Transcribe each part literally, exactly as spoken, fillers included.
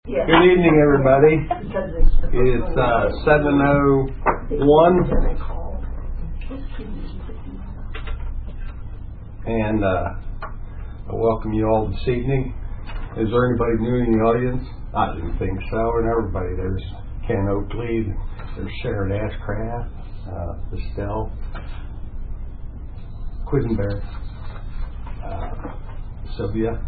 Good evening, everybody. It's uh, seven oh one, and uh, I welcome you all this evening. Is there anybody new in the audience? I didn't think so. And everybody, there's Ken Oakley, there's Sharon Ashcraft, uh, Estelle Quisenberry, uh, Sylvia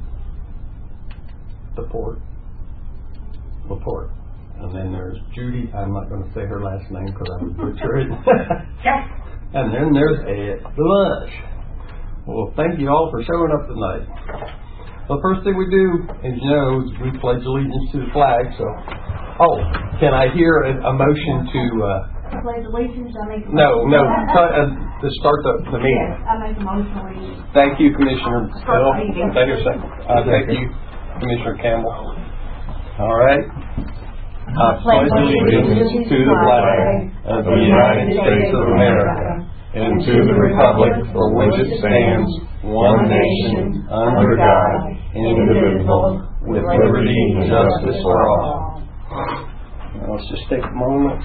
Laporte. Laporte. And then there's Judy. I'm not going to say her last name because I would butcher it. And then there's Ed Lush. Well, thank you all for showing up tonight. The first thing we do, as you know, is we pledge allegiance to the flag. So, oh, can I hear a, a motion to? Uh, pledge allegiance. I make a no, no. Uh, to start the, the meeting. Yes, I make a motion. Thank you, Commissioner Bill. Thank you, uh, thank you, Commissioner Campbell. All right. I pledge allegiance to the flag of the United States of America and to the republic for which it stands, one nation, under God, indivisible, with liberty and justice for all. Now let's just take a moment.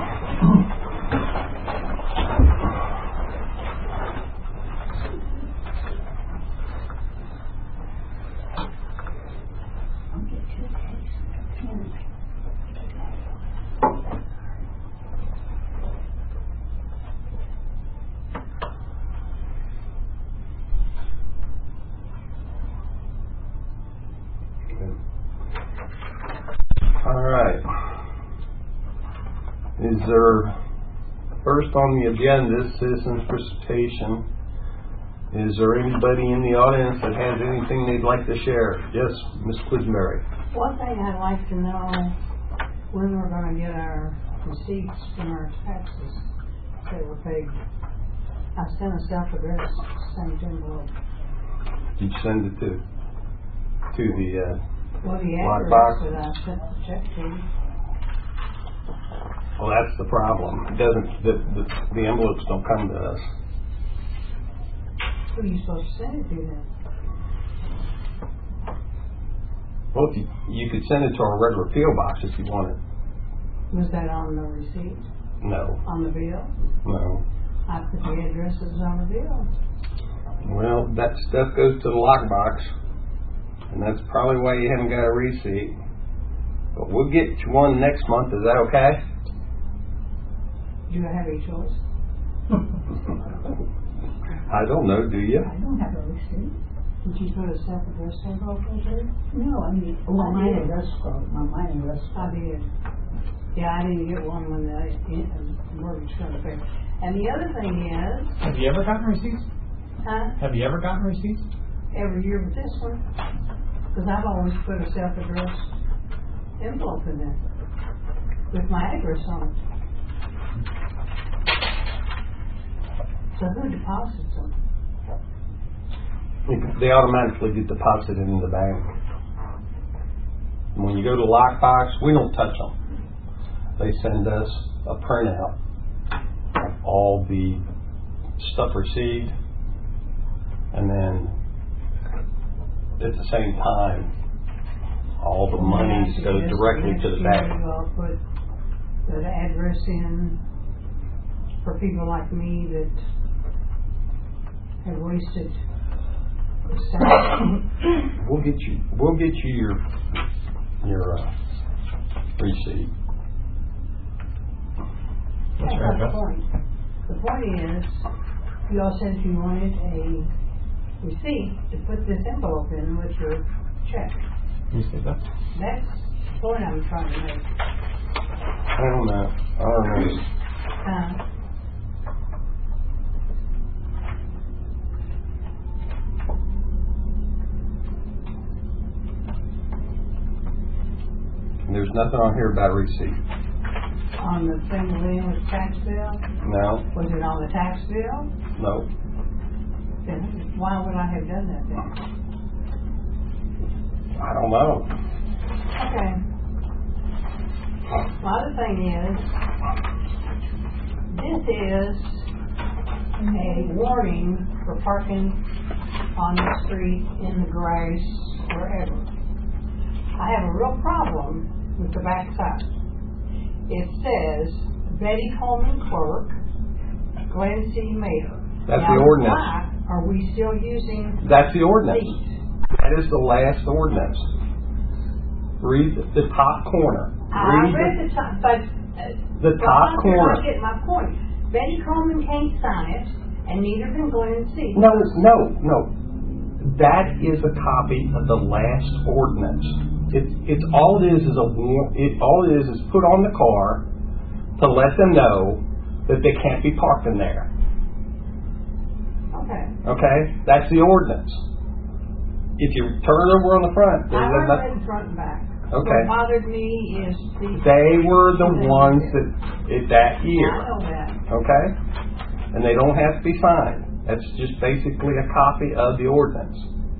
Is there, first on the agenda, citizens' participation. Is there anybody in the audience that has anything they'd like to share? Yes, Miz Quisenberry. One thing I'd like to know, when we're going to get our receipts from our taxes that were paid. I sent a self-addressed stamped envelope. Did you send it to to the uh, well, the lockbox? That I sent the check to. Well, that's the problem. It doesn't. The, the, the envelopes don't come to us. Who are you supposed to send it to then? Well, if you, you could send it to our regular P O box if you wanted. Was that on the receipt? No. On the bill? No. I put the addresses on the bill. Well, that stuff goes to the lockbox, and that's probably why you haven't got a receipt. But we'll get you one next month. Is that okay? Do I have a choice? I don't know. Do you? I don't have a receipt. Did you put a self-addressed envelope in there? No, I mean, oh, I mine did. address code. My mine address I code. did. Yeah, I didn't get one when the uh, mortgage company paid. And the other thing is... Have you ever gotten receipts? Huh? Have you ever gotten receipts? Every year with this one. Because I've always put a self-addressed envelope in there with my address on it. So who deposits them? They automatically get deposited in the bank. And when you go to lockbox, we don't touch them. They send us a printout of all the stuff received, and then at the same time, all the money goes directly to the bank. I'll put the address in for people like me that have wasted We'll get you. We'll get you your your uh, receipt. What's your That's address? the point. The point is, you all said you wanted a receipt to put this envelope in with your check. You see that? That's the point I'm trying to make. I don't know. I don't know. Uh, There's nothing on here about a receipt. on the thing that went in with the tax bill? No. Was it on the tax bill? No. Then why would I have done that then? I don't know. Okay. Well, the thing is, this is a warning for parking on the street, in the grass, wherever. I have a real problem with the backside. It says Betty Coleman clerk, Glenn C. Mayor. That's Now, the ordinance. why are we still using That's the ordinance. these? That is the last ordinance. Read the top corner. I Read read the top, but uh, the but top you're corner. not getting my point. Betty Coleman can't sign it, and neither can Glenn C. No, no, no. That is a copy of the last ordinance. It's it's all it is is a war- it all it is is put on the car to let them know that they can't be parked in there. Okay. Okay, that's the ordinance. If you turn it over on the front, I there's read nothing. it front and back. Okay. What bothered me is the. They were the ones that it, that year. I know that. Okay, and they don't have to be signed. That's just basically a copy of the ordinance.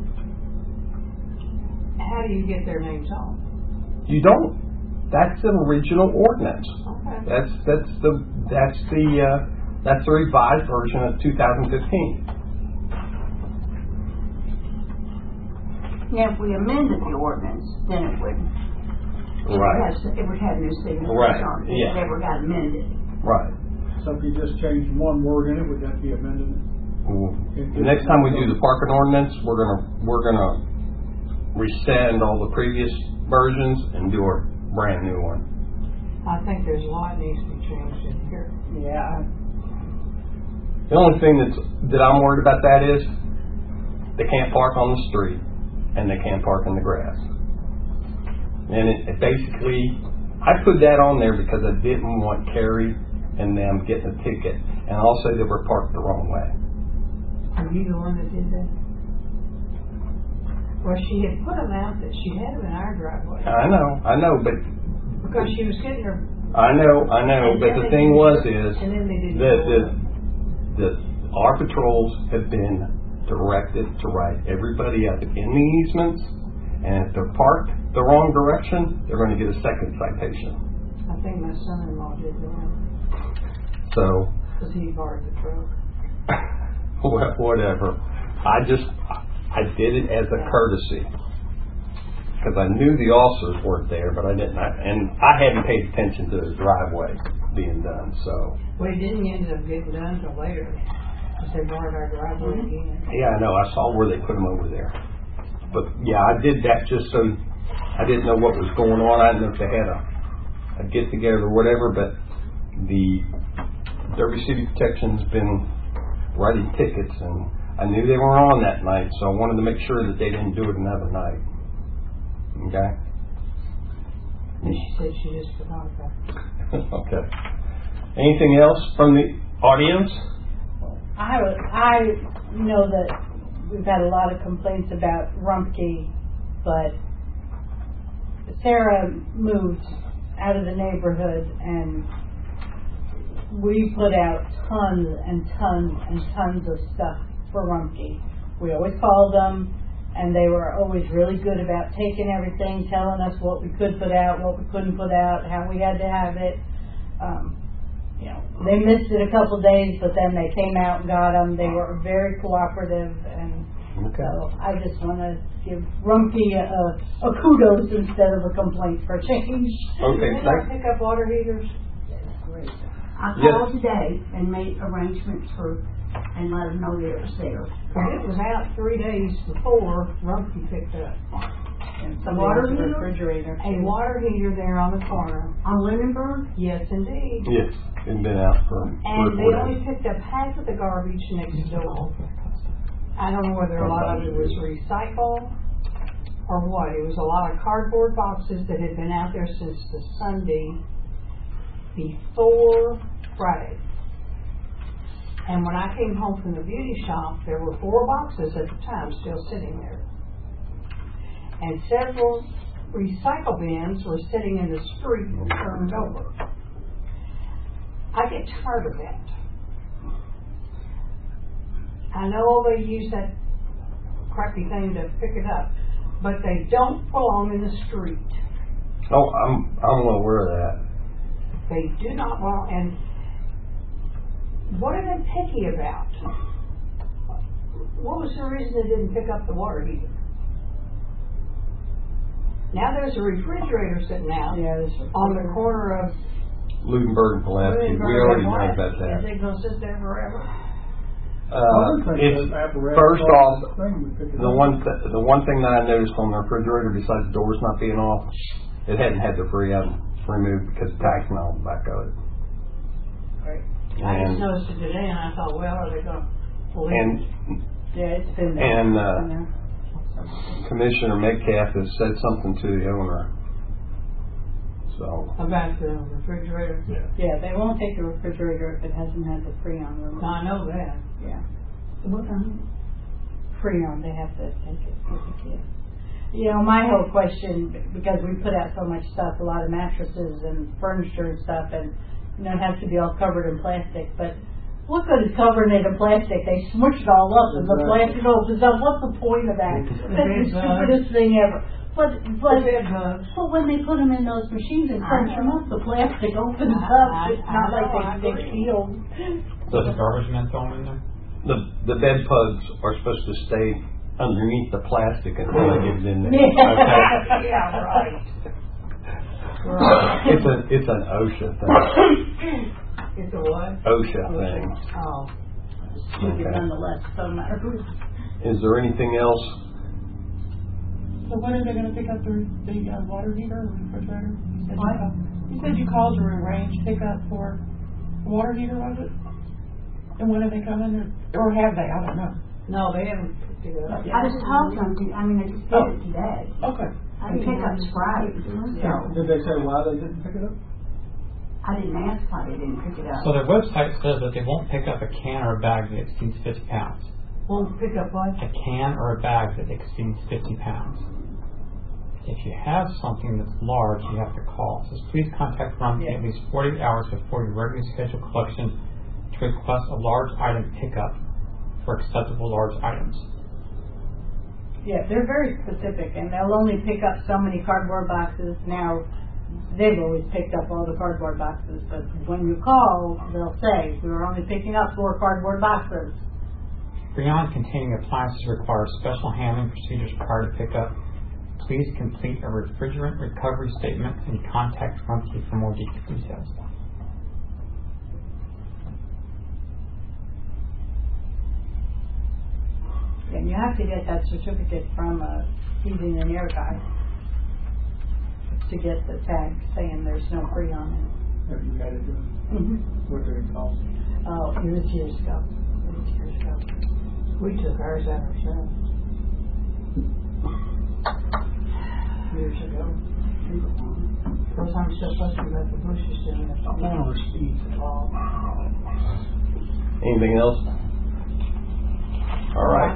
How do you get their names on? You don't. That's the original ordinance. Okay. That's that's the that's the uh, that's the revised version of two thousand fifteen. Now, if we amended the ordinance, then it would, it would Right. have, it would have new signatures Right, on it. If yeah. it ever got amended. Right. So if you just change one word in it, would that be amended? The next time we do the parking ordinance, we're gonna we're gonna rescind all the previous versions and do a brand new one. I think there's a lot needs to be changed in here. Yeah. The only thing that's that I'm worried about that is they can't park on the street and they can't park in the grass. And it, it basically, I put that on there because I didn't want Carrie and them getting a ticket, and also they were parked the wrong way. Are you the one that did that? Well, she had put them out that she had them in our driveway I know, I know, but because she was getting her. I know, I know, And but then the they thing didn't- was is and then they didn't that go the, on. the our patrols have been directed to write everybody up in the easements, and if they're parked the wrong direction, they're going to get a second citation. I think my son-in-law did that So, because he borrowed the truck. wha- whatever. I just I did it as a courtesy because I knew the officers weren't there, but I didn't, I, and I hadn't paid attention to the driveway being done. So. Well, it didn't end up getting done until later because they borrowed our driveway again. Yeah, I know. I saw where they put them over there. But yeah, I did that just so I didn't know what was going on. I didn't know if they had a, a get together or whatever. But the Derby City Protection's been writing tickets, and I knew they were on that night, so I wanted to make sure that they didn't do it another night. Okay. And she said she just forgot about it. Okay. Anything else from the audience? I have a, I know that we've had a lot of complaints about Rumpke, but Sarah moved out of the neighborhood and we put out tons and tons and tons of stuff for Rumpke. We always called them and they were always really good about taking everything, telling us what we could put out, what we couldn't put out, how we had to have it. Um, You know, they missed it a couple of days, but then they came out and got them. They were very cooperative, and Okay. so I just want to give Rumpke a, a kudos instead of a complaint for change. Okay. Did I Thank. pick up water heaters? Great. I Yes. called today and made arrangements for, and let them know that it was there. It was out three days before Rumpke picked up. And The somebody water has a heater? refrigerator. A too. water heater there on the corner. On Lindenberg? Yes, indeed. Yes, it's been out for And three or they four only days. picked up half of the garbage next door. I don't know whether a lot of it was recycled or what. It was a lot of cardboard boxes that had been out there since the Sunday before Friday. And when I came home from the beauty shop, there were four boxes at the time still sitting there. And several recycle bins were sitting in the street and turned over. I get tired of that. I know they use that crappy thing to pick it up, but they don't belong in the street. Oh, I'm I'm well aware of that. They do not belong. And what are they picky about? What was the reason they didn't pick up the water heater? Now there's a refrigerator sitting out Yeah, there's. on the corner of Ludenberg and Pulaski, we already know about Is that. it gonna sit there forever? Uh, it's, first off, the one, th- the one thing that I noticed on the refrigerator, besides the doors not being off, it hadn't had the freon removed because of tax and all the back of it. Right. I And- just noticed it today and I thought, well, are they gonna leave? And, Yeah, it's been there. and, It's uh, been there. Commissioner Metcalf has said something to the owner. So, About the refrigerator? Yeah, they won't take the refrigerator if it hasn't had the Freon removed. No, I know that. Yeah. What kind? Freon, they have to take it with the kid. You know, my whole question, because we put out so much stuff, a lot of mattresses and furniture and stuff, and, you know, it has to be all covered in plastic, but what good is covering it in plastic? They smush it all up and the plastic opens up. What's the point of that? That's the stupidest thing ever. But, but, but when they put them in those machines and crunch them up, the plastic opens up. It's not like they, they sealed. Does the garbage man throw them in there? the, the bed pugs are supposed to stay underneath the plastic until it gets in there. Yeah. Okay? Yeah, right. It's a, it's an OSHA thing. It's a what? OSHA thing. Oh. Stupid nonetheless, doesn't matter who. Is there anything else? So when are they gonna pick up the, the uh, water heater or refrigerator? You said you What? called- You said you called to arrange pickup for water heater, was it? And when are they coming, or, or have they? I don't know. No, they haven't picked it up. I just talked to them, to- I mean, they just did Oh. it today. Okay. I didn't pick up Friday, so Did they say why they didn't pick it up? I didn't ask why they didn't pick it up. So their website says that they won't pick up a can or a bag that exceeds fifty pounds. Won't pick up what? A can or a bag that exceeds fifty pounds. If you have something that's large, you have to call. It says, please contact Rumpke Yeah. at least forty hours before your regularly scheduled collection to request a large item pickup for acceptable large items. Yeah, they're very specific, and they'll only pick up so many cardboard boxes. Now, they've always picked up all the cardboard boxes, but when you call, they'll say, we were only picking up four cardboard boxes. Freon containing appliances require special handling procedures prior to pickup. Please complete a refrigerant recovery statement and contact Rumpke for more de- details. And you have to get that certificate from a heating and air guy to get the tag saying there's no Freon in it. Have you had it done? Mm-hmm. What did it cost? Oh, it was years ago. It was years ago. We took ours out ourselves. Years ago. Because I'm still fussing about the bushes doing it. Or speed. Anything else? All right.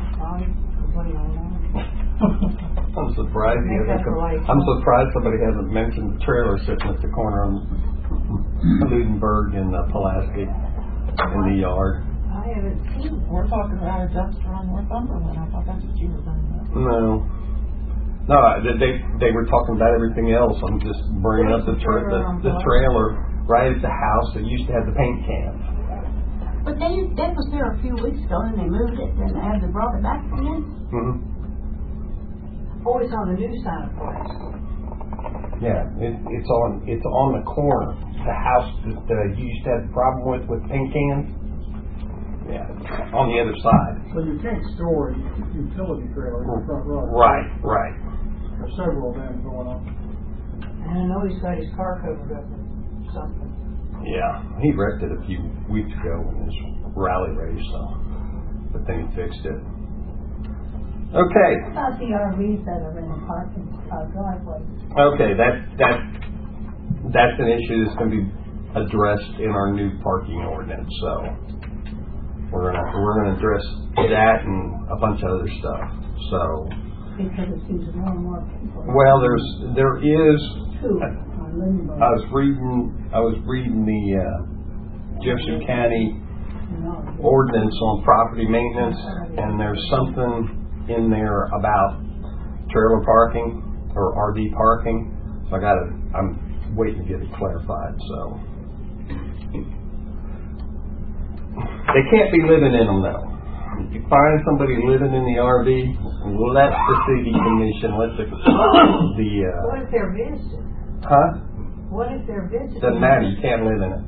I'm surprised you Make haven't that come- right. I'm surprised somebody hasn't mentioned the trailer sitting at the corner on Ludenberg and uh, Pulaski in the yard. I haven't seen it. We're talking about a dumpster on Northumberland. I thought that's what you were bringing up. No. No, I- they they were talking about everything else. I'm just bringing up the tra- the, the trailer right at the house that used to have the paint cans. But they, that was there a few weeks ago, and they moved it, and have they brought it back again? Mm-hmm. Oh, it's on the new side of the place. Yeah, it, it's on it's on the corner. The house that uh, you used to have a problem with with paint cans. Yeah, it's on the other side. So you can't store a utility trailer in the front row. Right, right. There's several of them going on. And I know he's got his car covered up with something. Yeah, he wrecked it a few weeks ago in his rally race, so but then he fixed it. Okay. About the R Vs that are in the parking uh, driveway. Okay, that that that's an issue that's going to be addressed in our new parking ordinance. So we're gonna we're gonna address that and a bunch of other stuff. So Because it seems more and more people. well, there's there is. Two on Lindenberg. I was reading I was reading the uh, Jefferson County ordinance on property maintenance, and there's something in there about trailer parking or R V parking. So I got to I'm waiting to get it clarified. So they can't be living in them though. If you find somebody living in the R V, let the city commission, let the, the, What uh, if they're visiting? huh? What if they're visiting? Doesn't matter, you can't live in it.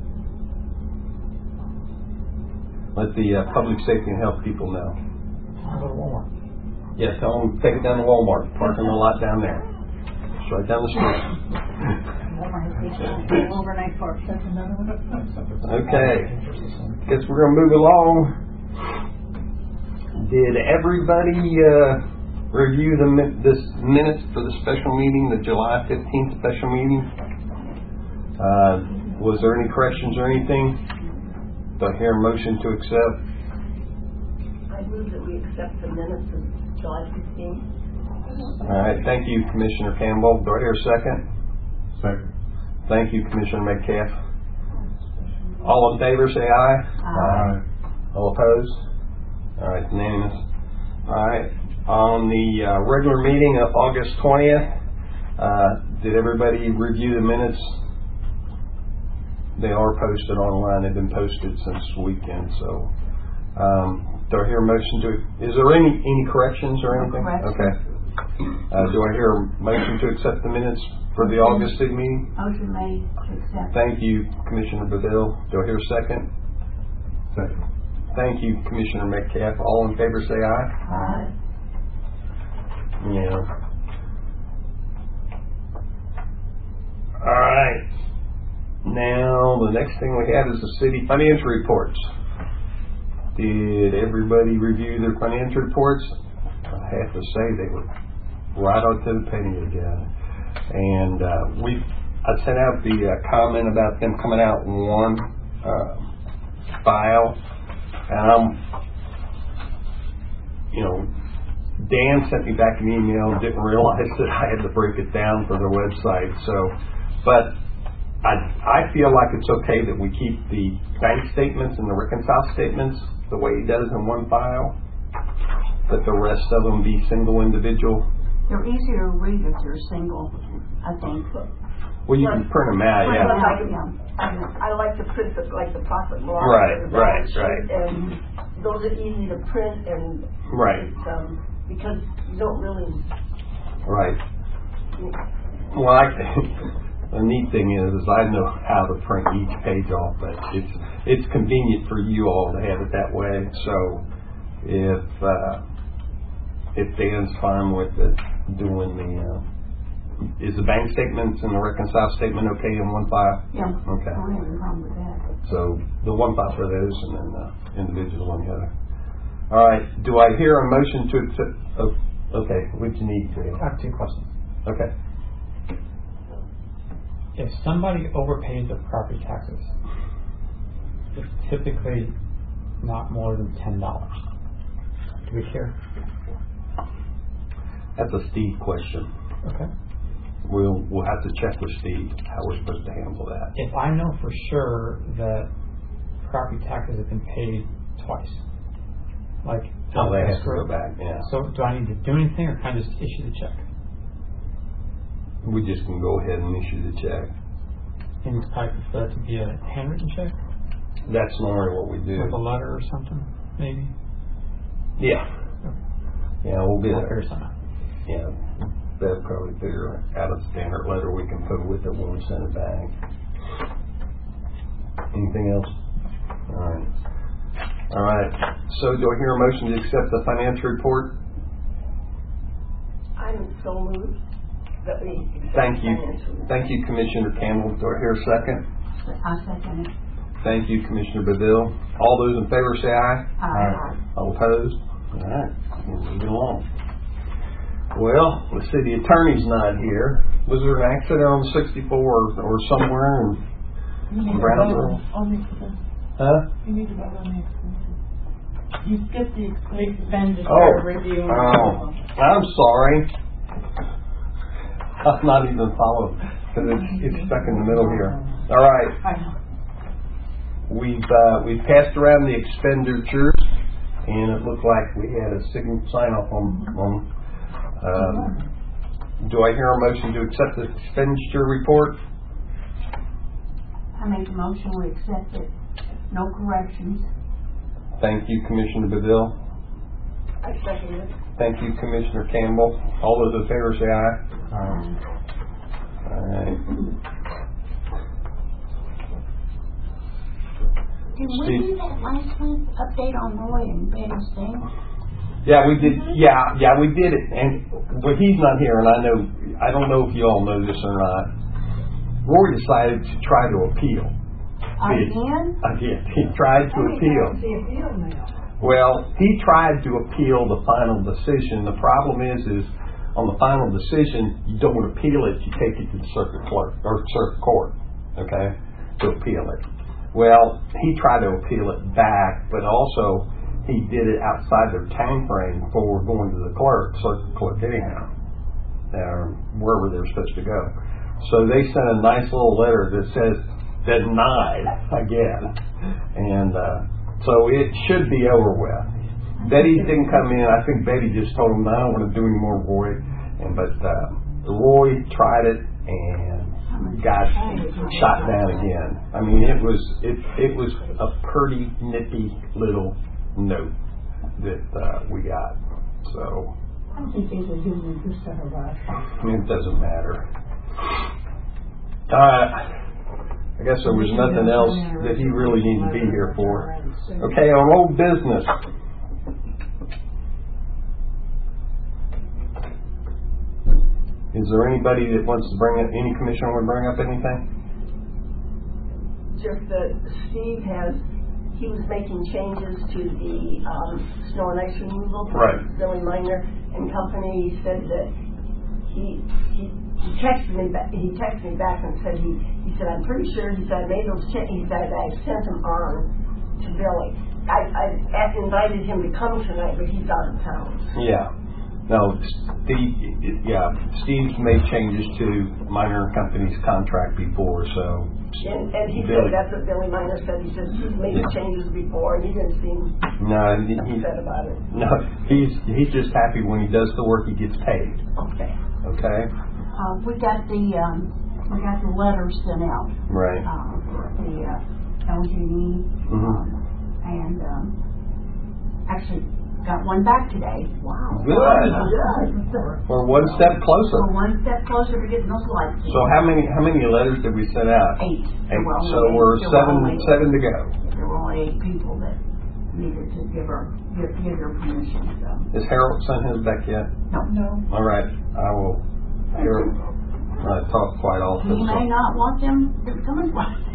Let the, uh, public safety and health people know. I'll go to Walmart. Yeah, tell them, take it down to Walmart, parking the lot down there. It's right down the street. Overnight park. Okay, guess we're gonna move along. Did everybody, uh, review the min- this minutes for the special meeting, the July fifteenth special meeting? Uh, was there any corrections or anything? Do I hear a motion to accept? I move that we accept the minutes of July fifteenth. All right, thank you, Commissioner Campbell. Do I hear a second? Second. Thank you, Commissioner Metcalf. All in favor, say aye. Aye. All opposed? All right, unanimous. All right, on the uh, regular meeting of August twentieth, uh, did everybody review the minutes? They are posted online. They've been posted since the weekend, so. Um, do I hear a motion to, is there any, any corrections or anything? No corrections. Okay. Uh, do I hear a motion to accept the minutes for the August city meeting? Motion made to accept. Thank you, Commissioner Bedell. Do I hear a second? Second. Thank you, Commissioner Metcalf. All in favor say aye. Aye. Yeah. All right. Now, the next thing we have is the city financial reports. Did everybody review their financial reports? I have to say they were right on to the penny again. And uh, we, I sent out the uh, comment about them coming out in one uh, file, and I'm, you know, Dan sent me back an email. Didn't realize that I had to break it down for their website. So, but I I feel like it's okay that we keep the bank statements and the reconcile statements the way he does in one file, but the rest of them be single individual. They're easier to read if they're single, I think. Well, you can print them out, yeah. I like to print the, like the profit and loss. Right, and the right, balance right. sheet, And those are easy to print and. Right. It's, um, because you don't really. Right. Well, I, the neat thing is, is I know how to print each page off, but it's it's convenient for you all to have it that way. So if uh, if Dan's fine with it, doing the uh, is the bank statements and the reconcile statement okay in one file? Yeah. Okay. I don't have any problem with that. So the one file for those, and then uh, individual on the other. All right. Do I hear a motion to accept? Oh, okay. What do you need to? I have two questions. Okay. If somebody overpays their property taxes, it's typically not more than ten dollars. Do we care? That's a Steve question. Okay. We'll we'll have to check with Steve how we're supposed to handle that. If I know for sure that property taxes have been paid twice, like Oh, they have to escrow, go back. Yeah. so do I need to do anything, or can I just issue the check? We just can go ahead and issue the check. And it's probably prefer that to be a handwritten check That's normally what we do. with a letter or something, maybe. Yeah. Yeah, we'll get I'll it. figure something out. Yeah, they'll probably figure out a standard letter we can put with it when we send it back. Anything else? All right. All right. So do I hear a motion to accept the financial report? I'm so moved that we accept Thank you. financial. Thank you, Commissioner Campbell. Do I hear a second? I second it. Thank you, Commissioner Bedell. All those in favor say aye. Aye. All opposed? All right. We'll move it along. Well, the city attorney's not here. Was there an accident on sixty-four or, or somewhere in You need to Brownsville? vote on the expenses. Huh? You need to vote on the expenses. You skipped the expenses. Expenditure Oh, review. oh, I'm sorry. I'm not even following because it's, it's stuck in the middle here. All right. We've uh, we've passed around the expenditures, and it looked like we had a sign sign off on on. Um, do I hear a motion to accept the expenditure report? I make a motion, we accept it. No corrections. Thank you, Commissioner Bedell. I second it. Thank you, Commissioner Campbell. All those in favor say aye. Aye. All right. Did we Steve. do that last week? Update on Roy and Betty's thing? Yeah, we did. Yeah, yeah, we did it. And but he's not here, and I know. I don't know if you all know this or not. Roy decided to try to appeal. Again? Again, he tried to appeal. The appeal now. Well, he tried to appeal the final decision. The problem is, is on the final decision, you don't appeal it. You take it to the circuit clerk or circuit court, okay, to appeal it. Well, he tried to appeal it back, but also he did it outside their time frame before going to the clerk, circuit clerk anyhow, or wherever they're supposed to go. So they sent a nice little letter that says denied again, and uh, so it should be over with. Betty didn't come in. I think Betty just told him, I don't want to do any more, Roy. And but uh, Roy tried it and got shot down again. I mean, it was it it was a pretty nippy little note that uh, we got. So I think they were doing this to her last time. it doesn't matter. Uh, I guess there was nothing else that he really needed to be here for. Okay, on old business. Is there anybody that wants to bring up, any commissioner want to bring up anything? Just that Steve has, he was making changes to the um, snow and ice removal. Right. Billy Miner and Company. He said that he he he texted me back. He texted me back and said he he said I'm pretty sure he said I made those changes. He said I sent them on to Billy. I I invited him to come tonight, but he's out of town. Yeah. No, Steve, yeah, Steve's made changes to Miner and Company's contract before, so. And, and he Billy. said that's what Billy Miner said. He said he's made changes before, and he didn't seem No, he, he, upset about it. no, he's he's just happy when he does the work he gets paid. Okay. Okay. Uh, we got the, um, we got the letters sent out. Right. Uh, for the, uh, L G E. Mhm. Um, and, um, actually got one back today. Wow. Good. Good. We're one step closer. We're one step closer to getting those lights. So how many how many letters did we send out? Eight. Eight. Well, So eight. we're There were seven only- seven to go. There were only eight people that needed to give her, give, give their permission, so. Has Harold sent his back yet? No. All right. I will. Harold, I talk quite often. You may not want them coming.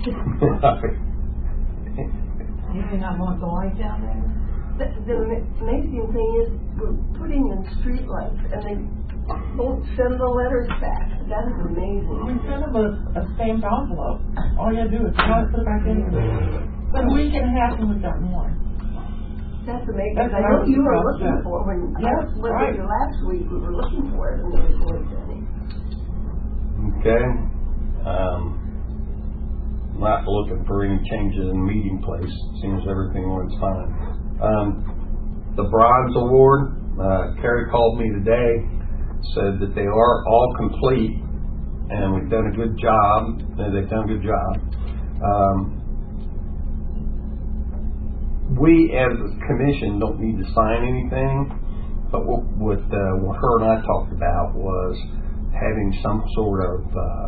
You may not want the light down there? The, the amazing thing is we're putting in street lights, and they won't send the letters back. That is amazing. We sent them a, a stamped envelope. All you gotta do is cut it, put it back in. But a week and a half and we've gotten one. That's amazing. That's I what I know was you were surprised looking at. for it when Yes, I was with right. you last week. We were looking for it, and there was wasn't any. Okay. Um, not looking for any changes in meeting place. Seems everything went fine. Um, the Bronze Award, uh, Carrie called me today, said that they are all complete, and we've done a good job. and They've done a good job. Um, we, as a commission, don't need to sign anything, but what, what, uh, what her and I talked about was having some sort of, uh,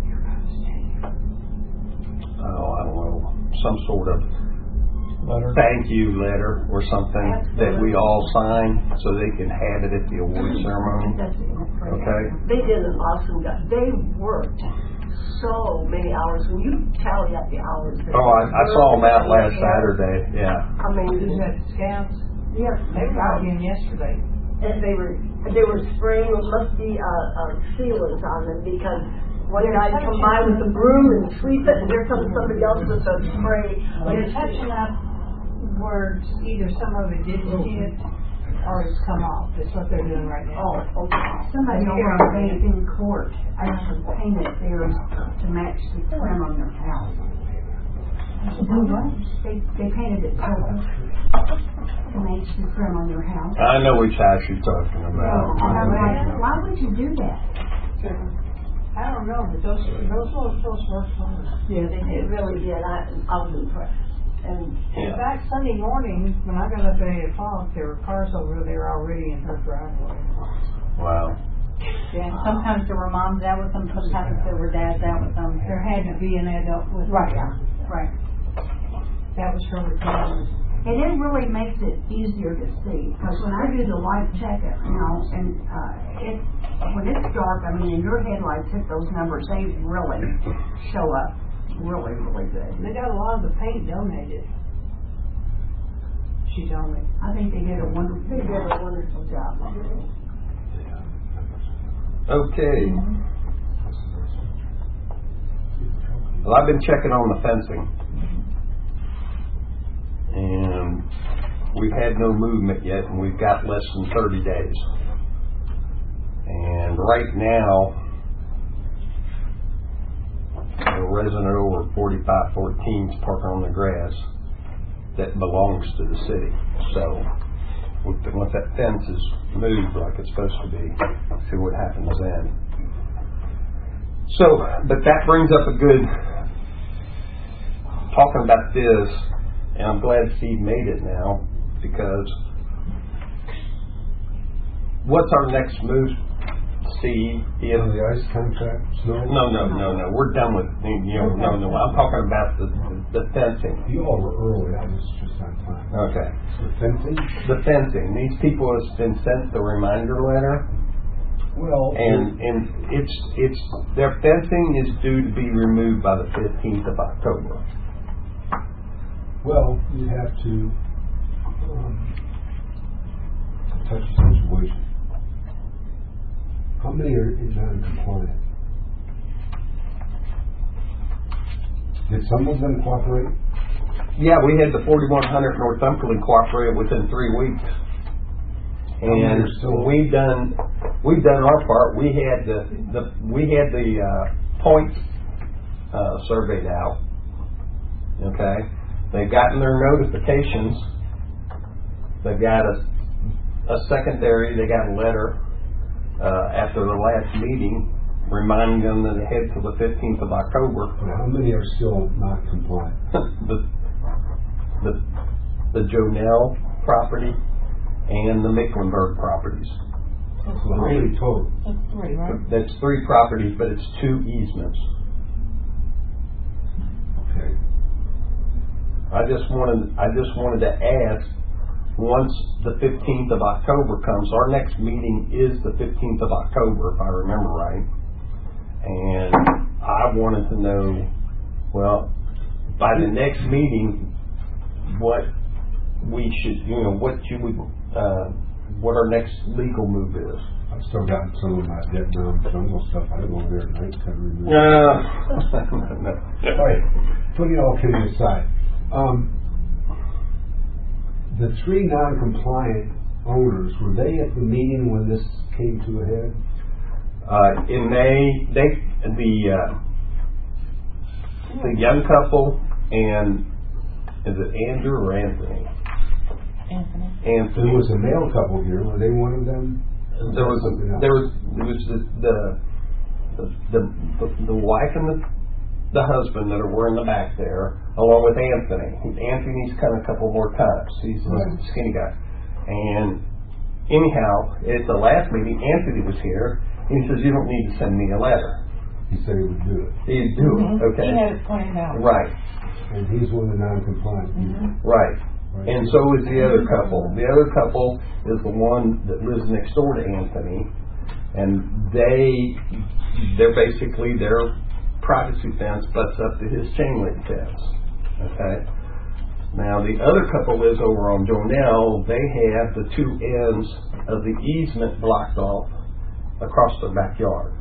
oh, I don't know, some sort of Letter. thank you letter or something that we all sign so they can have it at the award ceremony. That's, that's great. Okay? They did an awesome job. They worked so many hours. When you tally up the hours. Oh, I, I saw them out last Saturday. Yeah. I mean, You had scouts, yes, they were out again yesterday. and they were they were spraying musty uh, uh, sealants on them because one guy would come by with a broom and sweep it, and here comes somebody else with a spray. They're touching up words, either some of it didn't hit or it's come off. That's what they're doing right now. Oh, okay. Somebody over on Bay in court actually painted theirs to match the trim on their house. Do what? They, they painted it color to match the trim on their house. I know which house you're talking And I'm about. like, why would you do that? I don't know, but those, those little those work fine. Yeah, they did, really did. I, I was impressed. And, In Yeah. fact, Sunday morning, when I got up at eight o'clock, there were cars over there already in her driveway. Wow. Yeah, and sometimes there were moms out with them, sometimes there were dads out with them. There had to be an adult with her. Right, right. That was her requirement. And it really makes it easier to see, because when I do the light check it, you know, and, uh, it, when it's dark, I mean, and your headlights hit those numbers, they really show up really, really good. They got a lot of the paint donated. She told me. I think they did a wonderful they did job. a wonderful job. Okay. Well, I've been checking on the fencing. And we've had no movement yet, and we've got less than thirty days. And right now, a resident over forty-five fourteen is parking on the grass that belongs to the city. So, once that fence is moved like it's supposed to be, see what happens then. So, but that brings up a good, talking about this, and I'm glad Steve made it now, because what's our next move, Steve? If, On the ice contract, snow? no, no, no, no, we're done with, you know, no, no, I'm talking about the, the fencing. You all were early, I was just on time. Okay. The fencing? The fencing, these people have been sent the reminder letter, Well, and, and it's, it's, their fencing is due to be removed by the fifteenth of October. well, you have to um, touch the situation. How many are in non-compliant? Did some of them cooperate? Yeah, we had the forty-one hundred Northumberland cooperate within three weeks. And So- we done, we've done our part. We had the, the, we had the, uh, points, uh, surveyed out. Okay? They've gotten their notifications. They've got a, a secondary, they got a letter, uh, after the last meeting reminding them that they head to the fifteenth of October. But how many are still not compliant? the, the, the Jonell property and the Mecklenburg properties. That's So how many total? That's three, right? That's three properties, but it's two easements. Okay. I just wanted, I just wanted to ask, once the fifteenth of October comes, our next meeting is the fifteenth of October, if I remember right. And I wanted to know, well, by the next meeting, what we should, you know, what you would, uh, what our next legal move is. I've still got some of my dead mound jungle stuff. I go over there at night to remove. Uh, no. All right, putting all kidding aside, um, the three non-compliant owners, were they at the meeting when this came to a head? Uh, in May, they, the, uh, the young couple and, is it Andrew or Anthony? Anthony. There Anthony. was a male couple here. Were they one of them? There was, Something else? there was, there was the, the, the, the, the wife and the, the husband that were in the back there, along with Anthony. Anthony's come a couple more times. He's Right. a skinny guy. And anyhow, at the last meeting, Anthony was here. He says, you don't need to send me a letter. He said he would do it. He'd do it, okay? He had it pointed out. Right, And he's one of the non-compliant people. right. Right. And so is the other couple. The other couple is the one that lives next door to Anthony. And they, they're basically, their privacy fence butts up to his chain link fence. Okay? Now, the other couple lives over on Jonell. They have the two ends of the easement blocked off across their backyard.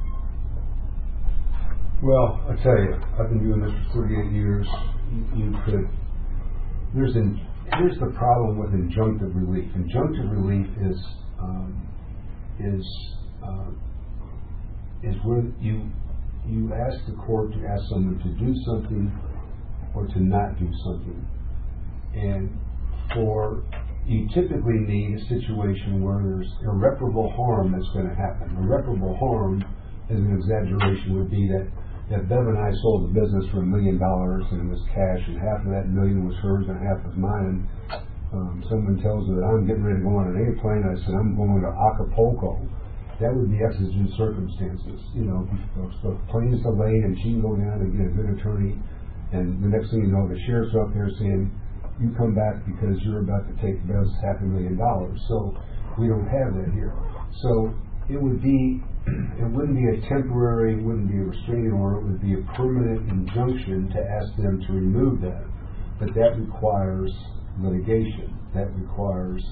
Well, I tell you, I've been doing this for thirty-eight years. You could, there's in, here's the problem with injunctive relief. Injunctive relief is, um, is, uh, is where you, you ask the court to ask someone to do something or to not do something. And for, you typically need a situation where there's irreparable harm that's going to happen. Irreparable harm, as an exaggeration, would be that if Bev and I sold the business for a million dollars and it was cash and half of that million was hers and half was mine, um, someone tells her that I'm getting ready to go on an airplane, I said I'm going to Acapulco, that would be exigent circumstances. You know, if the plane is delayed and she can go down and get a good attorney, and the next thing you know, the sheriff's up there saying, you come back because you're about to take Bev's half a million dollars. So we don't have that here. So it would be, it wouldn't be a temporary, it wouldn't be a restraining order, it would be a permanent injunction to ask them to remove that. But that requires litigation. That requires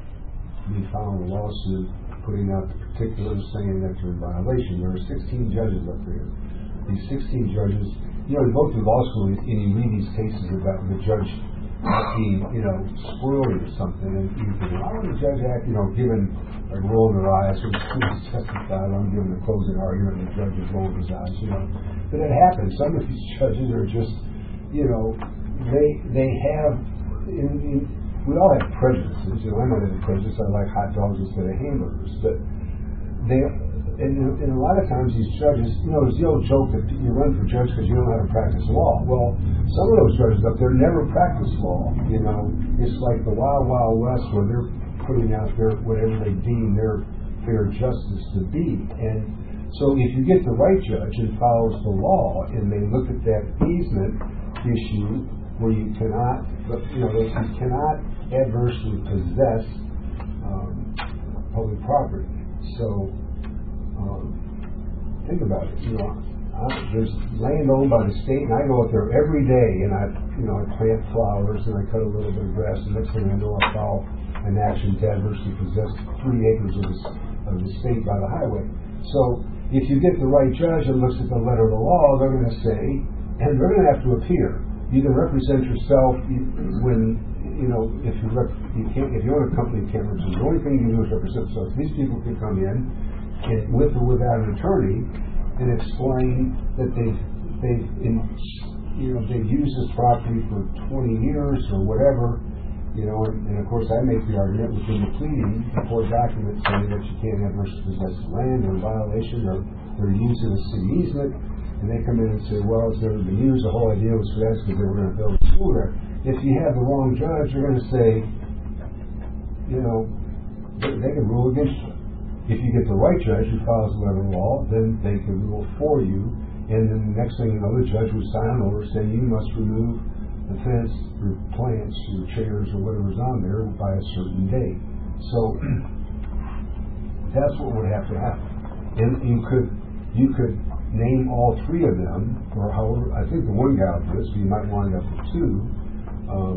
me filing a lawsuit, putting out the particulars saying that you're in violation. There are sixteen judges up there. These sixteen judges, you know, you go through law school and you read these cases about the judge being, you know, squirrely or something, and you think, why would the judge act, you know, given a roll in their eyes, or he's testified, I'm giving a closing argument, and the judge is rolling his eyes, you know. But it happens. Some of these judges are just, you know, they they have, in, in, we all have prejudices. You know, I might have a prejudice. I like hot dogs instead of hamburgers, but they. And, and a lot of times these judges, you know, there's the old joke that you run for judge because you don't know how to practice law. Well, some of those judges up there never practice law. You know, it's like the wild, wild west where they're putting out their whatever they deem their fair justice to be. And so if you get the right judge and follows the law, and they look at that easement issue where you cannot, you know, you cannot adversely possess um, public property. So. Um, think about it. You know, I, there's land owned by the state, and I go up there every day, and I, you know, I plant flowers and I cut a little bit of grass. And next thing I know, I file an action to adversely possess three acres of the, of the state by the highway. So, if you get the right judge and looks at the letter of the law, they're going to say, and they're going to have to appear. You can represent yourself when, you know, if you rep, you can't, if you own a company, you can't represent. The only thing you can do is represent yourself. These people can come in. And with or without an attorney, and explain that they've they've in, you know they've used this property for twenty years or whatever, you know, and, and of course I make the argument within the pleading before documents saying that you can't adversely possess land or violation or they're using a city easement, and they come in and say, well, it's never been used. The whole idea was for that because they were going to build a school there. If you have the wrong judge, you're going to say, you know, they, they can rule against you. If you get the right judge who follows the letter of the law, then they can rule for you, and then the next thing you know, the judge would sign an order saying you must remove the fence, your plants, your chairs, or whatever's on there by a certain date. So that's what would have to happen. And you could you could name all three of them, or however. I think the one guy will do this, so you might wind up with two. Um,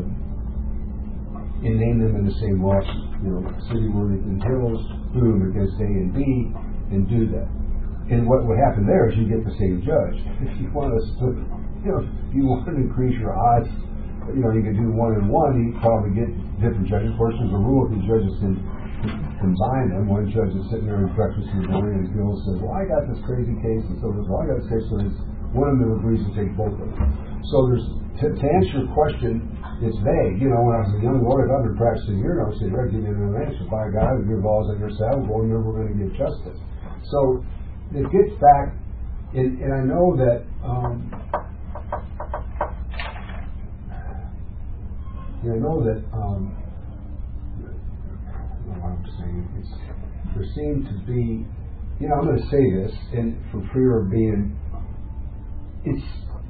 and name them in the same lawsuit. You know, City Worthington Hills, boom, against A and B, and do that. And what would happen there is you get the same judge. If you want to split, you know, if you want to increase your odds, you know, you could do one and one, you probably get different judges. Of course, there's a rule if the judges can combine them. One judge is sitting there in breakfast in the morning and the girl says, well, I got this crazy case, and so does, well, I got this case, so one of them agrees to take both of them. So there's, to, to answer your question, it's vague. You know, when I was a young lawyer, I've been practicing here, and I would say, I'll give you an answer. By God, if your balls on your saddle, well, we're never going to get justice. So it gets back, and, and I know that, um, yeah, I know that, um, I don't know what I'm saying, it's, there seemed to be, you know, I'm going to say this, and for fear of being, it's,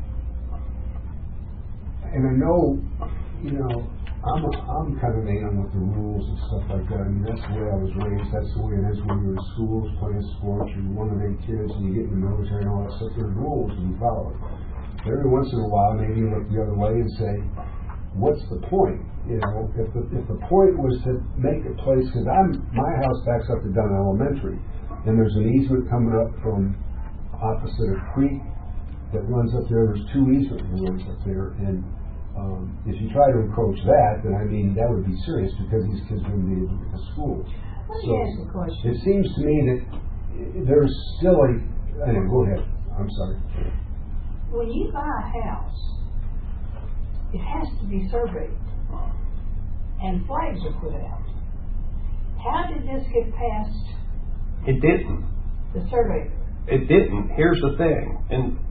and I know, you know, I'm a, I'm kind of man with the rules and stuff like that. I mean, that's the way I was raised. That's the way it is when you're in schools playing sports. You're one of eight kids and you get in the military and all that stuff. There's rules and you follow it. But every once in a while, maybe you look the other way and say, what's the point? You know, if the if the point was to make a place, because I'm my house backs up to Dunn Elementary, and there's an easement coming up from opposite a creek that runs up there. There's two easement roads up there, and um, if you try to encroach that, then I mean that would be serious because these kids wouldn't be able to get to school. Let me so ask you a question. It seems to me that there's still a. Anyway, go ahead. I'm sorry. When you buy a house, it has to be surveyed, and flags are put out. How did this get past It didn't. the surveyor? It didn't. Here's the thing, and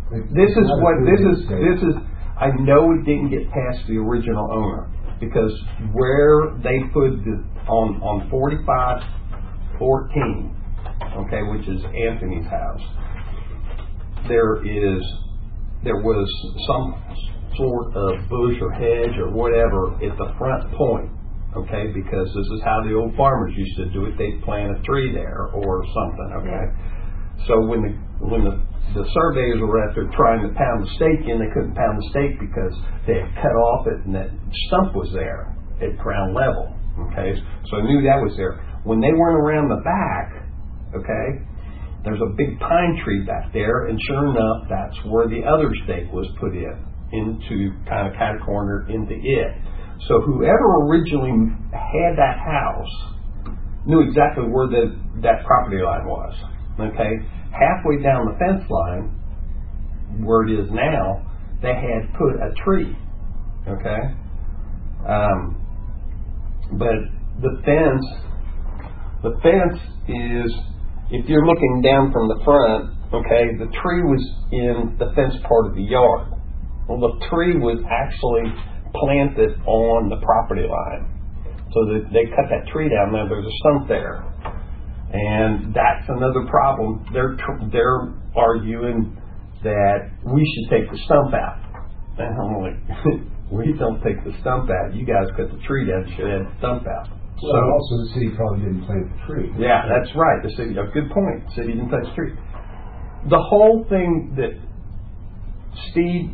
It's This is not a what, this good is, mistake. this is, I know it didn't get past the original owner, because where they put the, on, on forty-five fourteen, okay, which is Anthony's house, there is, there was some sort of bush or hedge or whatever at the front point, okay, because this is how the old farmers used to do it. They'd plant a tree there or something, okay. So when the when the, the surveyors were out there trying to pound the stake in, they couldn't pound the stake because they had cut off it and that stump was there at ground level, okay. So I knew that was there. When they went around the back, okay, there's a big pine tree back there, and sure enough, that's where the other stake was put in, into kind of cat-cornered into it. So whoever originally had that house knew exactly where the, that property line was. Okay, halfway down the fence line, where it is now, they had put a tree. Okay, um, but the fence, the fence is, if you're looking down from the front, okay, the tree was in the fence part of the yard. Well, the tree was actually planted on the property line. So that they cut that tree down there, there's a stump there. And that's another problem. They're, tr- they're arguing that we should take the stump out. And I'm like, we don't take the stump out. You guys cut the tree down, you should have the stump out. Well, So, also the city probably didn't plant the tree. yeah, that's right. The city, a good point. The city didn't touch the tree. The whole thing that Steve,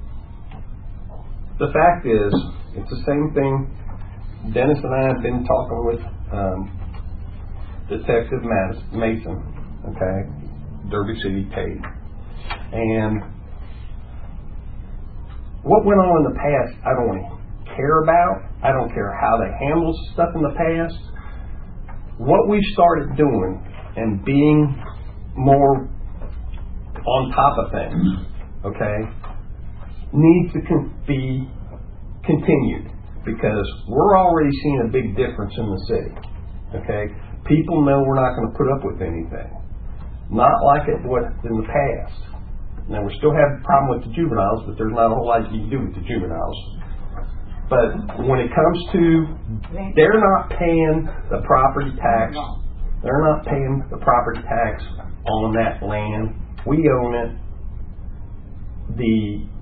the fact is, it's the same thing. Dennis and I have been talking with um, Detective Mason, okay, Derby City Tate, and what went on in the past, I don't really care about. I don't care how they handled stuff in the past. What we started doing and being more on top of things, okay, needs to con- be continued, because we're already seeing a big difference in the city, okay. People know we're not going to put up with anything. Not like it was in the past. Now, we still have a problem with the juveniles, but there's not a whole lot you can do with the juveniles. But when it comes to, they're not paying the property tax. They're not paying the property tax on that land. We own it. The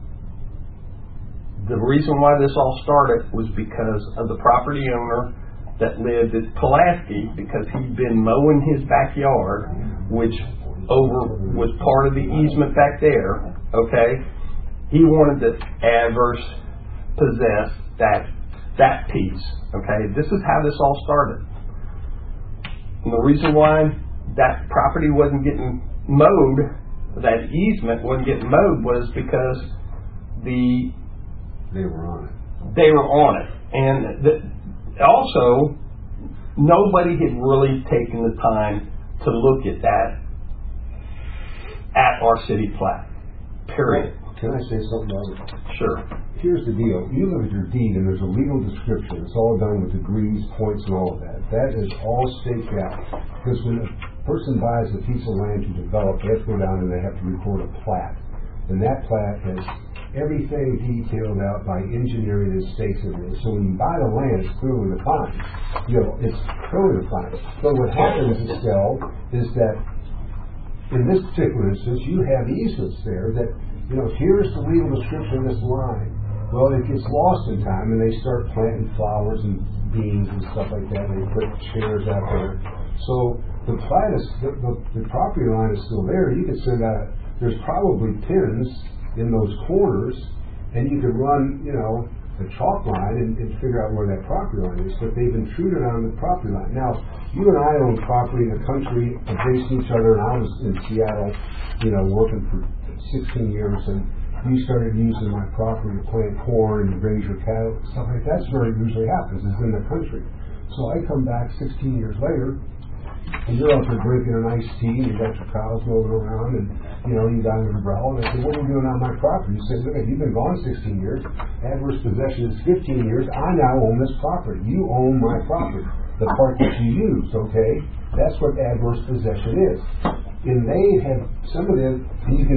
the reason why this all started was because of the property owner that lived at Pulaski, because he'd been mowing his backyard, which over was part of the easement back there, okay? He wanted to adverse possess that that piece, okay? This is how this all started. And the reason why that property wasn't getting mowed, that easement wasn't getting mowed, was because the They were on it. they were on it. And the, also, nobody had really taken the time to look at that at our city plat. Period. Can I say something about it? Sure. Here's the deal. You look at your deed and there's a legal description. It's all done with degrees, points, and all of that. That is all staked out. Because when a person buys a piece of land to develop, they have to go down and they have to record a plat. And that plat has everything detailed out by engineering and stakes in it. So when you buy the land, it's clearly defined. You know, it's clearly defined. But what happens, Estelle, is that in this particular instance, you have easements there that, you know, here's the legal description of this line. Well, it gets lost in time, and they start planting flowers and beans and stuff like that, and they put chairs out there. So the plat is, the, the, the property line is still there. You could send out, there's probably pins in those corners, and you could run, you know, a chalk line and, and figure out where that property line is, but they've intruded on the property line. Now, you and I own property in the country adjacent to each other, and I was in Seattle, you know, working for sixteen years, and you started using my property to plant corn and raise your cattle, stuff like that. That's where it usually happens, is in the country. So I come back sixteen years later, and you're out there drinking a nice tea, and you got your cows moving around, and, you know, you got an umbrella, and I said, what are you doing on my property? You said, look, you've been gone sixteen years, adverse possession is fifteen years, I now own this property. You own my property, the part that you use, okay? That's what adverse possession is. And they have, some of them, you can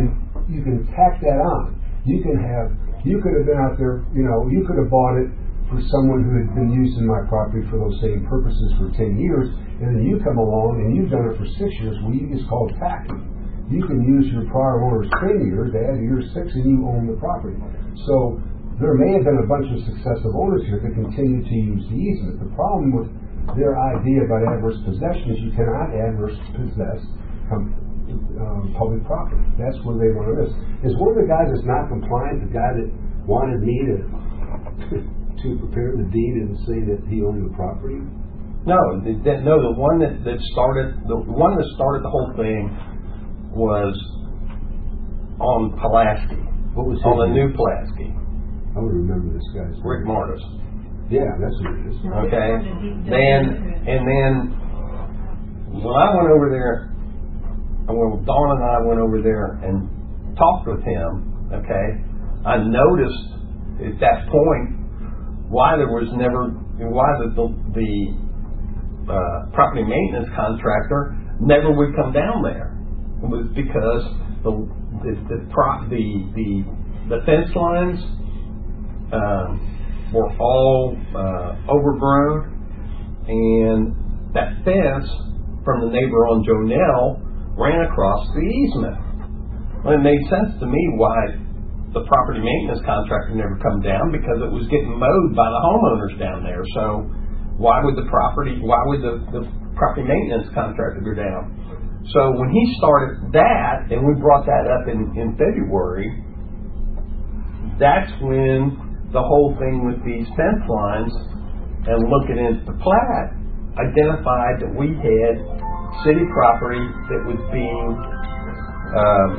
you can tack that on. You can have, you could have been out there, you know, you could have bought it for someone who had been using my property for those same purposes for ten years, and then you come along and you've done it for six years. Well, you just call it packing. You can use your prior owner's ten years, add year six, and you own the property. So there may have been a bunch of successive owners here that continue to use the easement. The problem with their idea about adverse possession is you cannot adverse possess um, um, public property. That's where they run this. Is one of the guys that's not compliant the guy that wanted me to to prepare the deed and say that he owned the property? No, the, the, no. The one that, that started the one that started the whole thing was on Pulaski. What was his on the name? new Pulaski? I would remember this guy's name. Rick Martis. Yeah, that's who it is. Okay. Then and then when I went over there, when Dawn and I went over there and talked with him, okay, I noticed at that point why there was never, why the the, the uh, property maintenance contractor never would come down there. It was because the the the pro, the, the, the fence lines um, were all uh, overgrown, and that fence from the neighbor on Jonell ran across the easement. Well, it made sense to me why the property maintenance contractor never come down, because it was getting mowed by the homeowners down there. So why would the property, why would the, the property maintenance contractor go down? So when he started that, and we brought that up in, in February, that's when the whole thing with these fence lines and looking into the plat identified that we had city property that was being um,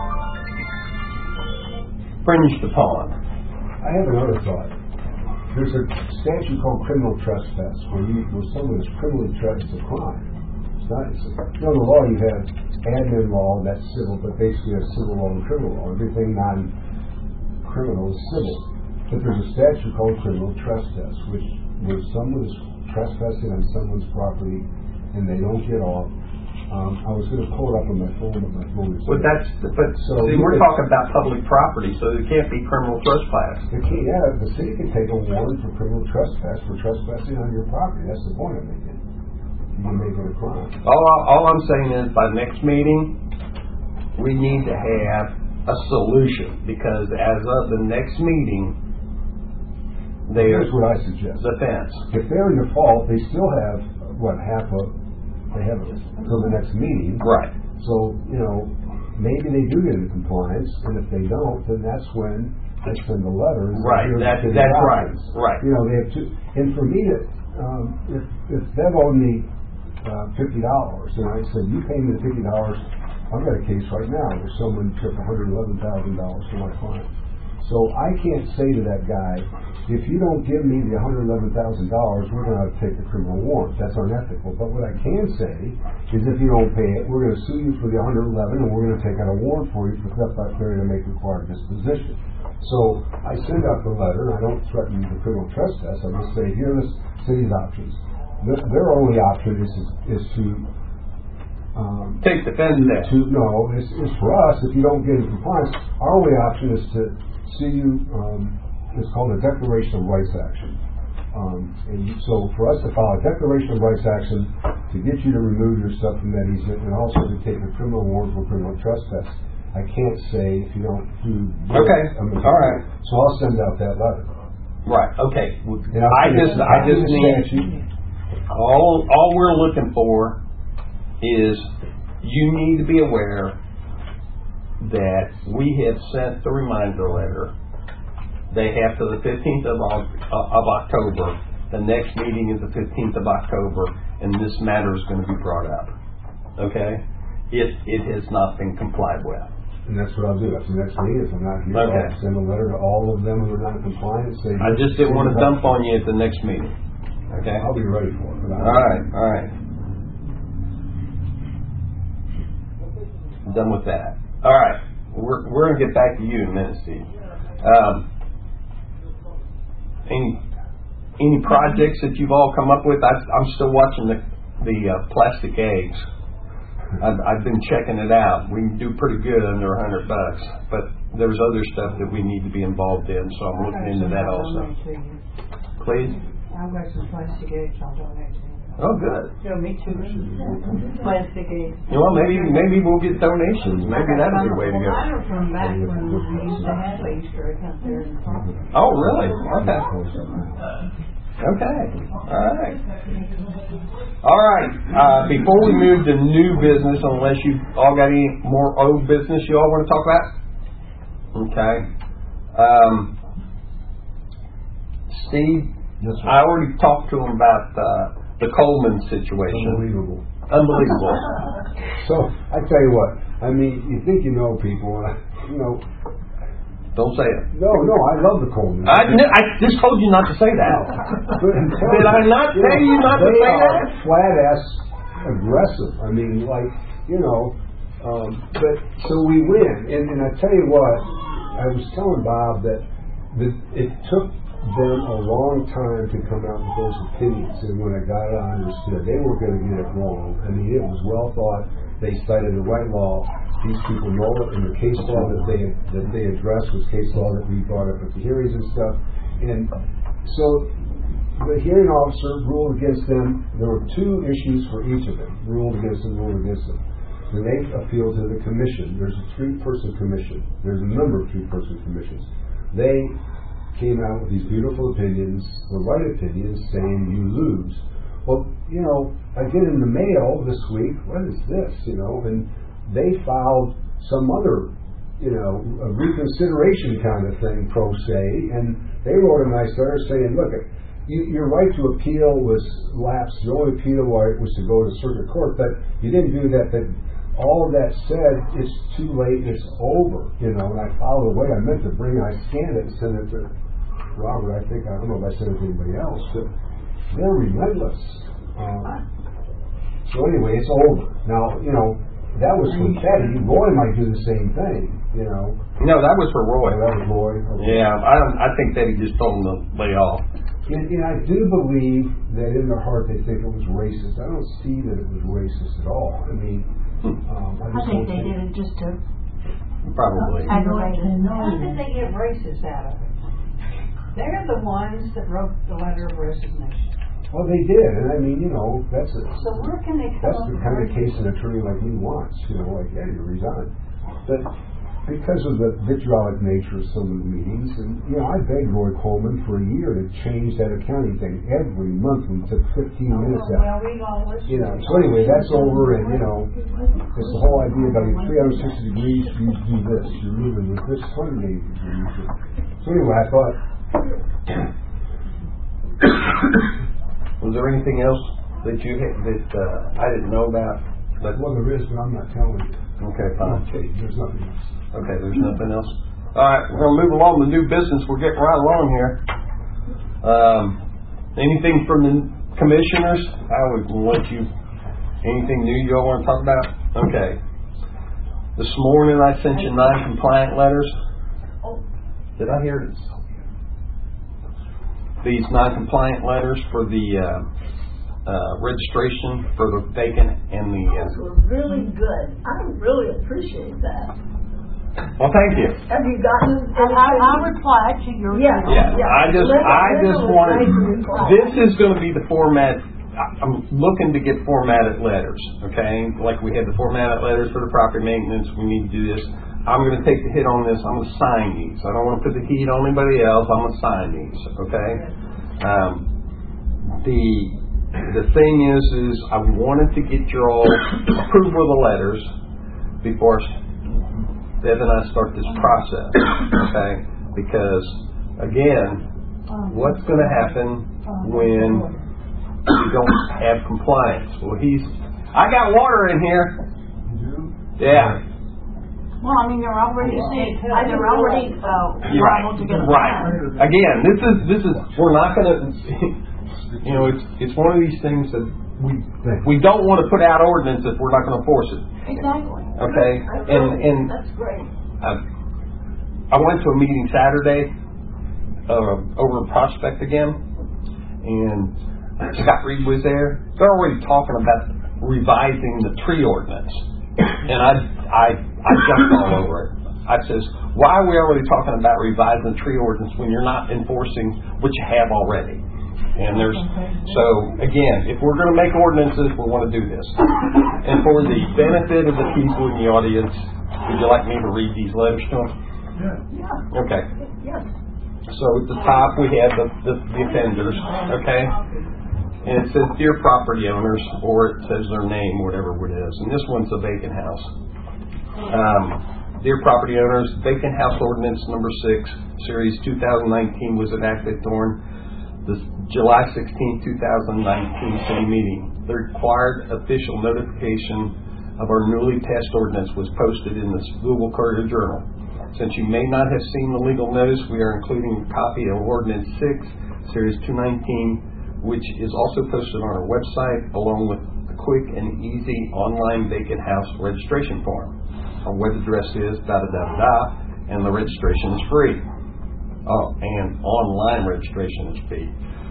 fringed upon. I have another thought. There's a statute called criminal trespass where, you, where someone is criminally trespassed a crime. It's not, it's, you know, in the law you have admin law, that's civil, but basically you have civil law and criminal law. Everything non-criminal is civil. But there's a statute called criminal trespass, which where someone is trespassing on someone's property and they don't get off. Um, I was going to pull it up on my phone, but my phone is. But that's, but so see, we're talking about public property, so it can't be criminal trespass. It can't, yeah, the city can take a warrant for criminal trespass for trespassing on your property. That's the point I'm making. You can make it a crime. All, all I'm saying is, by next meeting, we need to have a solution, because as of the next meeting, there's Here's what I suggest. the fence. If they're in default, they still have what half a. They have it until the next meeting. Right. So, you know, maybe they do get into compliance, and if they don't, then that's when I send the letter. and say, Right, "Here's that, the that's documents." right, right. You know, they have to, and for me to, um, if, if Bev owed me uh, fifty dollars, and I said, you pay me the fifty dollars, I've got a case right now where someone took one hundred eleven thousand dollars from my client. So I can't say to that guy, if you don't give me the one hundred eleven thousand dollars, we're going to have to take the criminal warrant. That's unethical. But what I can say is if you don't pay it, we're going to sue you for the one hundred eleven, and we're going to take out a warrant for you for theft by failure to make required disposition. So I send out the letter, and I don't threaten the criminal trespass. I just say, here are the city's options. Their, their only option is, is to Um, Take the fence down. to, no, it's, it's for us, if you don't get in compliance, our only option is to sue you, um, it's called a declaration of rights action. Um, and you, so for us to file a declaration of rights action to get you to remove your stuff from that easement, and also to take a criminal warrant for criminal trespass. I can't say if you don't do this, Okay, I'm gonna- all right. So I'll send out that letter. Right, okay. And I'll I send just, it- I I'll do just the need, statute. all, all we're looking for is you need to be aware that we have sent the reminder letter. They have to the fifteenth of, of October. The next meeting is the fifteenth of October, and this matter is going to be brought up. Okay? It, it has not been complied with. And that's what I'll do. That's the next meeting. If I'm not here, Okay. I'll send a letter to all of them who are not compliant. Say, I just didn't want to dump on you at the next meeting. Okay? I'll be ready for it. All right, all right. Done with that. All right, we're we're gonna get back to you in a minute, Steve. Um, any any projects that you've all come up with? I, I'm still watching the the uh, plastic eggs. I've, I've been checking it out. We can do pretty good under a hundred bucks, but there's other stuff that we need to be involved in, so I'm looking into that also. Please? I've got some plastic eggs I'll donate to you. Oh, good. Yeah, me too. Plastic eggs. You know, maybe maybe we'll get donations. Maybe that'd be the way to go. Well, mine are from back when we used to have Easter egg up there in the park. Oh, really? Okay. Okay. All right. All right. Uh, before we move to new business, unless you all got any more old business you all want to talk about? Okay. Um, Steve, Yes, sir. I already talked to him about uh, the Coleman situation. Unbelievable. Unbelievable. So, I tell you what, I mean, you think you know people, and I, you know, Don't say it. no, no, I love the Coleman. I, I just told you not to say that. But I'm telling Did I not you tell know, you not to they say are that? flat ass aggressive. I mean, like, you know, um, but so we win. And, and I tell you what, I was telling Bob that the, it took them a long time to come out with those opinions. And when I got it, I understood. They weren't going to get it wrong. I mean, it was well thought. They cited the right law. These people know it, and the case law that they that they addressed was case law that we brought up at the hearings and stuff. And so the hearing officer ruled against them. There were two issues for each of them: ruled against them, ruled against them. Then they appealed to the commission. There's a three-person commission. There's a number of three-person commissions. They came out with these beautiful opinions, the right opinions, saying you lose. Well, you know, I get in the mail this week. What is this? You know, and they filed some other, you know, a reconsideration kind of thing, pro se, and they wrote a nice letter saying, look, you, your right to appeal was lapsed. The only appeal right was to go to circuit court, but you didn't do that. But all of that said, it's too late. It's over. You know, and I filed away. I meant to bring. I scanned it and sent it to Robert. I think I don't know if I sent it to anybody else, but they're relentless. Um, so anyway, it's over now. You know. That was for Teddy. Roy might do the same thing, you know. No, that was for Roy. Oh, that was Roy. Okay. Yeah, I don't, I think that he just told him to lay off. And, and I do believe that in their heart they think it was racist. I don't see that it was racist at all. I mean, um, I, I just think don't they did it just to Probably. aggravate it. How did they get racist out of it? They're the ones that wrote the letter of resignation. Well, they did, and I mean, you know, that's a, So where can they come that's up the with kind of racist? case an attorney like me wants. You know, like, yeah, you resign. But because of the vitriolic nature of some of the meetings, and you know, I begged Roy Coleman for a year to change that accounting thing. Every month we took fifteen minutes Oh, out. well, we've all listened. You know, so anyway, that's over, and you know, it's the whole idea about your three hundred sixty degrees, you do this, you're moving with this one hundred eighty degrees. So anyway, I thought, Was there anything else that you had, that uh, I didn't know about? But, well, there is, but I'm not telling you. okay, fine. Okay, there's nothing else. Okay, there's nothing else. All right, we're going to move along to new business. We're getting right along here. Um, anything from the commissioners? I would let you. Anything new you all want to talk about? Okay. This morning I sent you non-compliant letters. Did I hear it? These non-compliant letters for the uh, uh, registration for the vacant and the. Uh, Those were really good. I really appreciate that. well, thank you. Have you gotten? I, I, I replied to your. Yeah. Yeah, Yeah. I just, Linda- I Linda just was wanted. nice to reply. This is going to be the format. I'm looking to get formatted letters. Okay, like we had the formatted letters for the property maintenance. We need to do this. I'm going to take the hit on this. I'm going to sign these. I don't want to put the heat on anybody else. I'm going to sign these. Okay. Um, the the thing is, is I wanted to get your all approval of the letters before Deb and I start this process. Okay, because again, what's going to happen when we don't have compliance? Well, he's. I got water in here. Yeah. Well, I mean, they're already, uh, they're already, uh, Right. liable to get a Right. fine. Again, this is this is we're not going to. You know, it's it's one of these things that we we don't want to put out ordinance if we're not going to enforce it. Exactly. Okay, and and That's great. I, I went to a meeting Saturday uh, over in Prospect again, and Scott Reed was there. They're already talking about revising the tree ordinance. And I, I, I jumped all over it. I says, why are we already talking about revising the tree ordinance when you're not enforcing what you have already? And there's, so again, if we're going to make ordinances, we want to do this. And for the benefit of the people in the audience, would you like me to read these letters to them? Yeah. Okay. Yes. So at the top we have the, the, the offenders, okay? And it says, dear property owners, or it says their name, whatever it is. And this one's a vacant house. Um, dear property owners, vacant house ordinance number six, series two thousand nineteen was enacted during the July sixteenth, two thousand nineteen city meeting. The required official notification of our newly passed ordinance was posted in the Louisville Courier Journal. Since you may not have seen the legal notice, we are including a copy of Ordinance six, Series two nineteen, which is also posted on our website, along with a quick and easy online vacant house registration form. Our web address is da-da-da-da, and the registration is free. Oh, and online registration is free.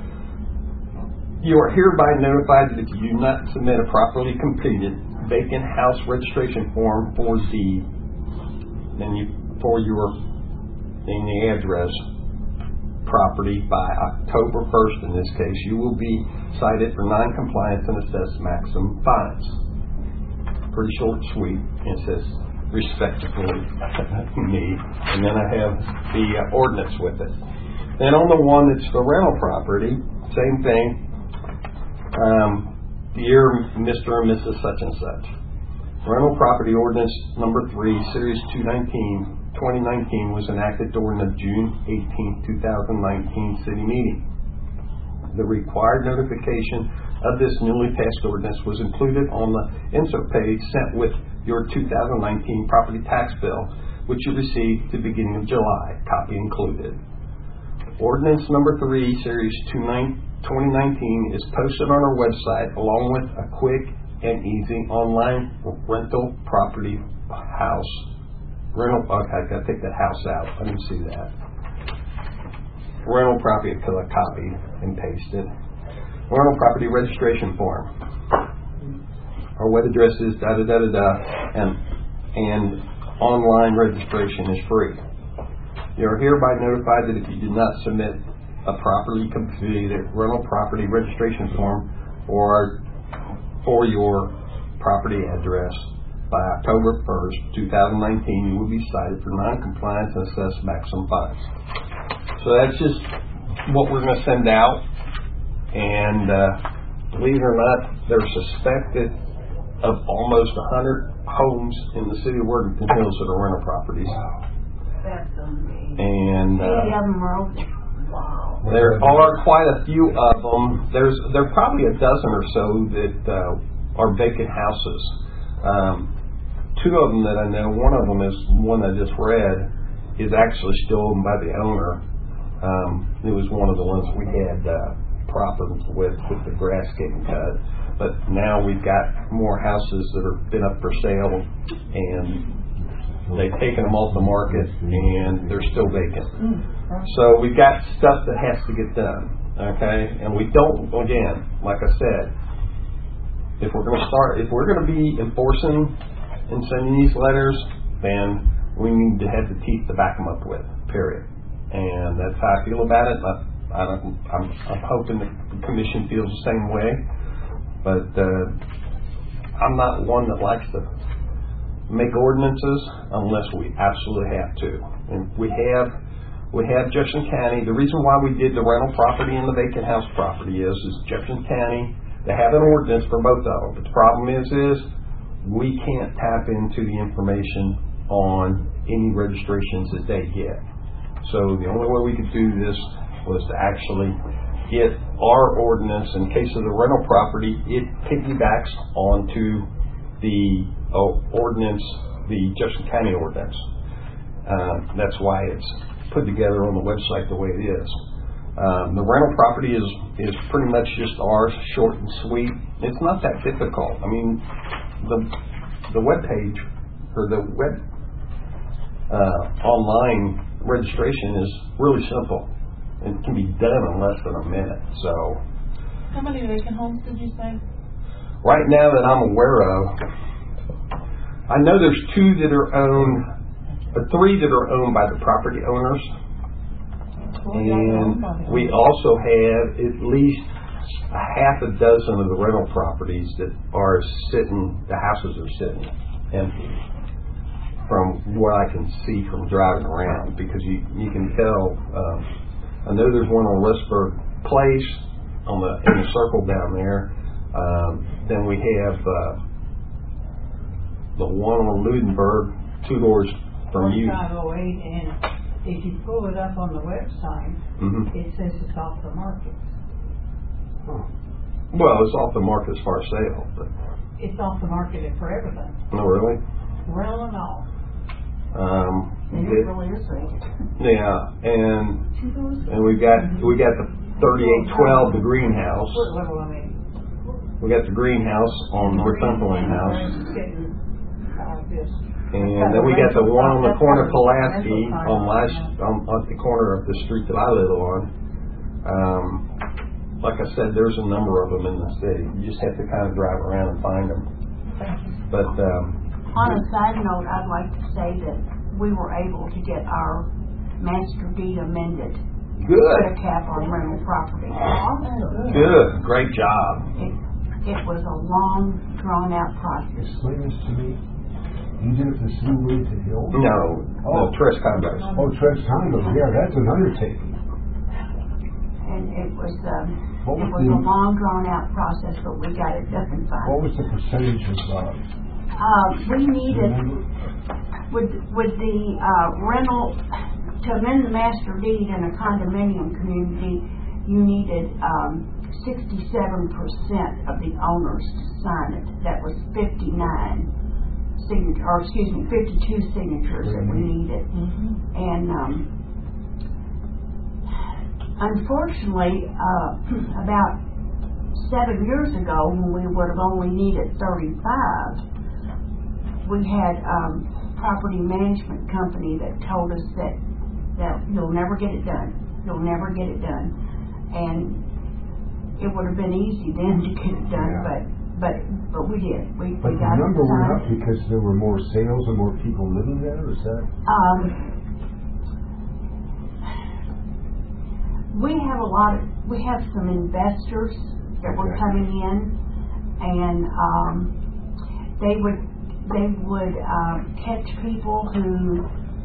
You are hereby notified that if you do not submit a properly completed vacant house registration form for the, then you, for your, in the address, property by October first in this case, you will be cited for non-compliance and assessed maximum fines. Pretty short and sweet. It says, respectfully, me. And then I have the uh, ordinance with it. Then on the one that's the rental property, same thing. Um, dear Mister and Missus Such and Such. Rental property ordinance number three, series two nineteen, twenty nineteen was enacted during the June eighteenth, two thousand nineteen city meeting. The required notification of this newly passed ordinance was included on the info page sent with your two thousand nineteen property tax bill, which you received at the beginning of July, copy included. Ordinance number three, series twenty nineteen is posted on our website along with a quick and easy online rental property house rental. Okay, I gotta take that house out. I didn't see that. Rental property, because I copied and pasted. Rental property registration form. Our web address is da da da da da, and and online registration is free. You are hereby notified that if you do not submit a properly completed rental property registration form or for your property address by October first, two thousand nineteen, you will be cited for non-compliance and assessed maximum fines. So that's just what we're going to send out. And uh, believe it or not, they're suspected of almost one hundred homes in the city of Worthington Hills that are rental properties. Wow. That's amazing. And uh, Eighty of them are over there. Wow. there are quite a few of them. There's there are probably a dozen or so that uh, are vacant houses. Um, two of them that I know, one of them is one I just read, is actually still owned by the owner. Um, it was one of the ones we had uh, problems with, with the grass getting cut. But now we've got more houses that have been up for sale, and they've taken them off the market, and they're still vacant. So we've got stuff that has to get done, okay? And we don't, again, like I said, if we're going to start, if we're going to be enforcing and sending these letters, then we need to have the teeth to back them up with, period. And that's how I feel about it. I, I don't, I'm, I'm hoping the commission feels the same way. But uh, I'm not one that likes to make ordinances unless we absolutely have to. And we have we have Jefferson County. The reason why we did the rental property and the vacant house property is, is Jefferson County, they have an ordinance for both of them. But the problem is, is we can't tap into the information on any registrations that they get. So the only way we could do this was to actually get our ordinance. In case of the rental property, it piggybacks onto the oh, ordinance, the Jefferson County ordinance. Um, that's why it's put together on the website the way it is. Um, the rental property is is pretty much just ours, short and sweet. It's not that difficult. I mean, the the web page or the web uh, online registration is really simple. It can be done in less than a minute. So, How many vacant homes did you say? right now that I'm aware of, I know there's two that are owned, or three that are owned by the property owners. And we also have at least a half a dozen of the rental properties that are sitting, the houses are sitting empty from what I can see from driving around, because you, you can tell, um, I know there's one on Westburg Place on the, in the circle down there. Um, then we have, uh, the one on Ludenberg, two doors from you. five oh eight, and if you pull it up on the website, Mm-hmm. it says it's off the market. Well, it's off the market as far as sale, but It's off the market for everything, no, really. rental and all. Um, And it really is vacant. yeah, and and we got we got the thirty-eight twelve, the greenhouse. What level, I mean? We got the greenhouse on Northumberland House, It's getting like this. and then we got the one on the corner of Pulaski on last on, on the corner of the street that I live on. Um, like I said, there's a number of them in the city. You just have to kind of drive around and find them. But um, On a side note, I'd like to say that we were able to get our master deed amended. Put a good, cap on rental property. good, great job. It, it was a long, drawn out process. Explain this to me. You did it for Silver to Hill? No, Oh. no, Tres Condos. Oh, Trex Condos, yeah, that's an undertaking. And it was, um, What it was was a the- long, drawn out process, but we got it done in What fine. was the percentage of, uh, Uh, we needed, remember? with, with the, uh, rental, to amend the master deed in a condominium community, you needed, um, sixty-seven percent of the owners to sign it. That was fifty-nine signatures, or excuse me, fifty-two signatures that we needed. And, um, unfortunately, uh, about seven years ago, when we would have only needed thirty-five, we had, um, property management company that told us that, that you'll never get it done. You'll never get it done. And it would have been easy then to get it done, Yeah. but, but, but we did. We, But we the got it number went up signed. because there were more sales and more people living there, is that? Um, we have a lot of, we have some investors that were Okay. coming in, and, um, they would, they would, uh, catch people who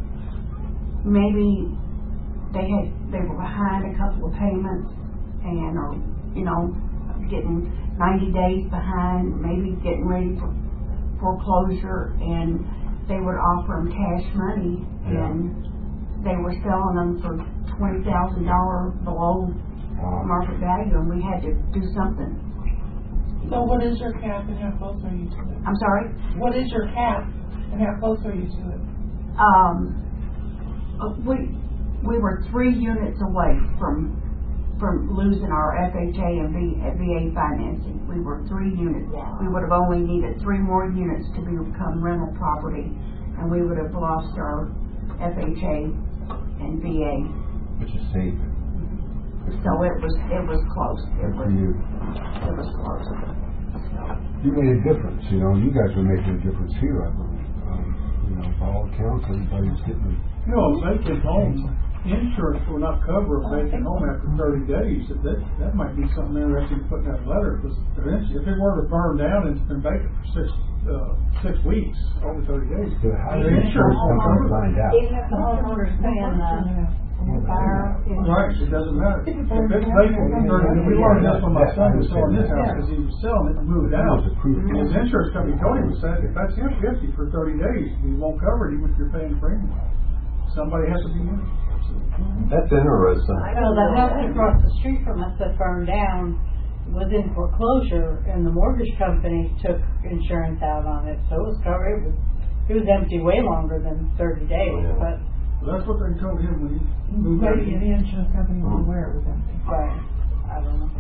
maybe they had, they were behind a couple of payments and, or, you know, getting ninety days behind, maybe getting ready for foreclosure, and they would offer them cash money, and they were selling them for twenty thousand dollars below Uh, market value, and we had to do something. So what is your cap and how close are you to it? I'm sorry? What is your cap and how close are you to it? Um, uh, we, we were three units away from, from losing our F H A and V, uh, V A financing. We were three units. We would have only needed three more units to become rental property, and we would have lost our F H A and V A. which is safe. So it was, it was close. It Good for was, you. it was close. So, You made a difference, you know, you guys are making a difference here, I believe. Um, you know, by all accounts, everybody's getting, You know, vacant homes, insurance will not cover a vacant home after thirty days. That, that, that might be something interesting to put in that letter, because eventually, if it were to burn down and it's been vacant for six, uh, six weeks, over thirty days, the housing the insurance insurance company will cover it. find out. Even if the homeowner's paying the fire insurance. Right, it doesn't matter. If it's vacant for thirty days, we learned this when my son was selling his house, because he was selling it and moved out. It was approved. His insurance company told him, said, if that's him, fifty for thirty days, he won't cover it even if you're paying premium. Somebody has to be in it. That's interesting. Well, the house across the street from us that burned down was in foreclosure, and the mortgage company took insurance out on it, so it was covered. It was, it was empty way longer than thirty days, Yeah. but, Well, that's what they told him when he moved out. Maybe the insurance company was aware it was empty. right, I don't know.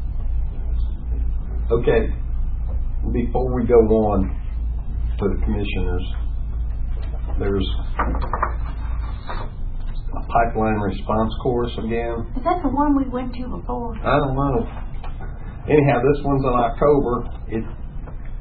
Okay, before we go on to the commissioners, there's a pipeline response course again. is that the one we went to before? I don't know. Anyhow, this one's in October. It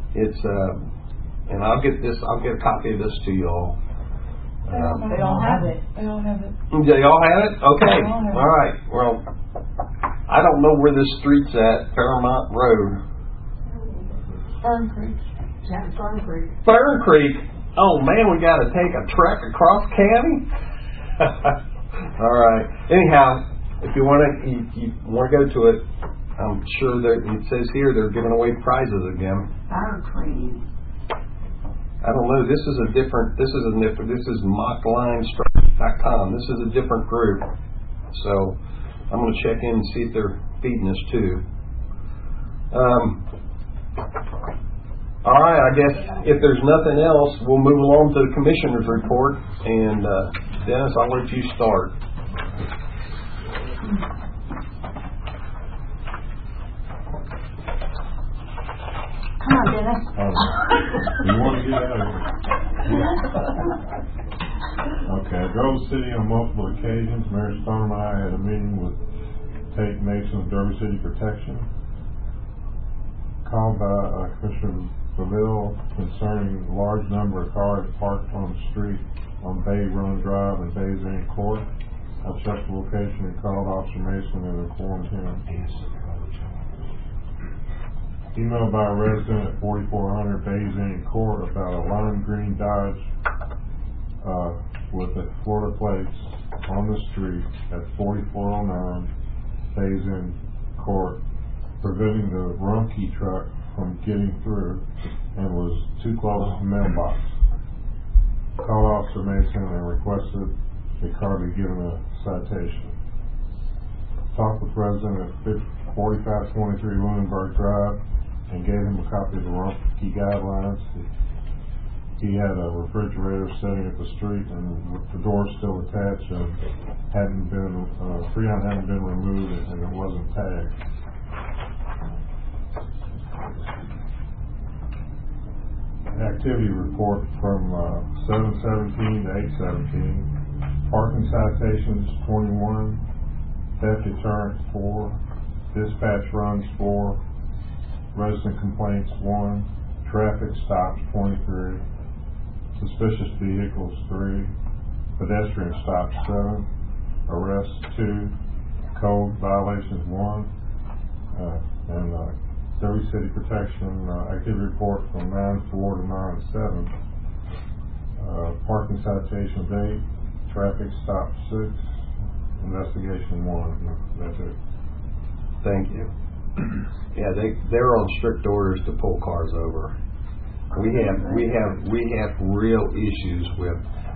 it's, uh, and I'll get this, I'll get a copy of this to you all. Um, They all have it. They all have it. do y'all have it? Okay. They all have it. All right. Well, I don't know where this street's at, Fairmont Road. Fern Creek. Jack Fern Creek. Fern Creek. Oh man, we got to take a trek across county. All right. Anyhow, if you want to, you, you want to go to it, I'm sure that it says here they're giving away prizes again. Fire training. I don't know. This is a different. This is a different. This is mock line strike dot com. This is a different group. So I'm going to check in and see if they're feeding us too. Um. All right. I guess if there's nothing else, we'll move along to the commissioner's report. And uh, Dennis, I'll let you start. Come on, Dennis. You want to get out of here? Okay, I drove the city on multiple occasions. Mayor Storm and I had a meeting with Tate Mason of Derby City Protection. Called by uh, Commissioner Beville concerning a large number of cars parked on the street on Bay Run Drive and Bay Zane Court. I checked the location and called Officer Mason and informed him. Emailed by a resident at forty-four hundred Bay Zane Court about a lime green Dodge uh, with the Florida plates on the street at forty-four oh nine Bay Zane Court, preventing the Rumpke truck from getting through and was too close to the mailbox. Called Officer Mason and requested the car be given a citation. Talked with resident at forty-five twenty-three Lunenburg Drive and gave him a copy of the Rumpke guidelines. He had a refrigerator sitting at the street and with the door still attached and hadn't been, uh, Freon hadn't been removed and it wasn't tagged. Activity report from uh, seven seventeen to eight seventeen. Parking citations twenty-one, theft deterrent four, dispatch runs four, resident complaints one, traffic stops twenty-three, suspicious vehicles three, pedestrian stops seven, arrests two, code violations one, uh, and uh, Derby City Protection uh, activity report from nine four to nine seven. Uh, parking citations eight, traffic stop six, investigation one. That's it. Thank you. Yeah, they they're on strict orders to pull cars over. We have we have we have real issues with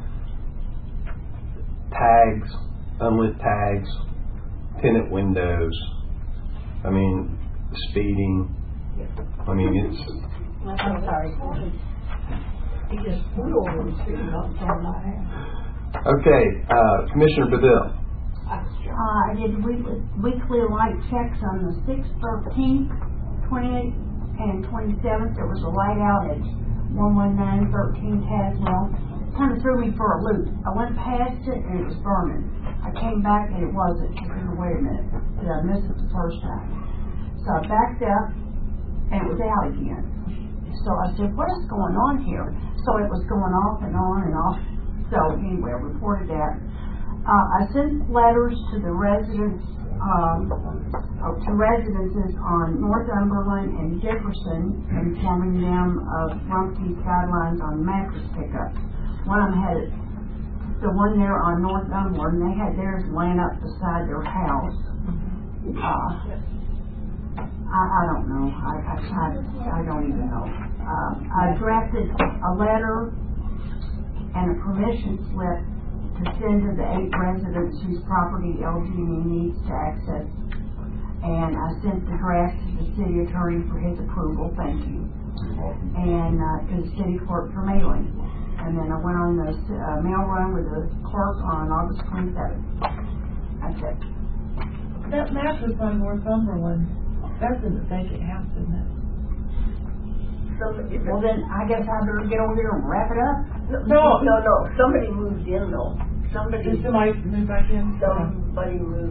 tags, unlit tags, tinted windows. I mean, speeding. I mean, it's. I'm sorry. He just flew over the street and up on my hand. Okay, uh, Commissioner Beville. Uh, I did weekly, weekly light checks on the sixth, thirteenth, twenty-eighth, and twenty-seventh. There was a light out at one one nine thirteen Haswell. Kind of threw me for a loop. I went past it and it was burning. I came back and it wasn't. I said, wait a minute, did I miss it the first time? So I backed up and it was out again. So I said, what is going on here? So it was going off and on and off. So anyway, I reported that. Uh, I sent letters to the residents, um, uh, to residences on Northumberland and Jefferson, informing them of Rumpke's guidelines on mattress pickups. One of them had it, the one there on Northumberland, they had theirs laying up beside their house. Uh, I, I don't know. I, I, I, I don't even know. Uh, I drafted a letter and a permission slip to send to the eight residents whose property L G and E needs to access. And I sent the draft to the city attorney for his approval, thank you. And uh, to the city clerk for mailing. And then I went on the uh, mail run with the clerk on August twenty-seventh. That's it. That mattress on Northumberland, that's in the vacant house, isn't it? Somebody, Well then, I guess I better get over here and wrap it up. no, no, no. Somebody moved in though. Somebody, Did somebody move back in? somebody moved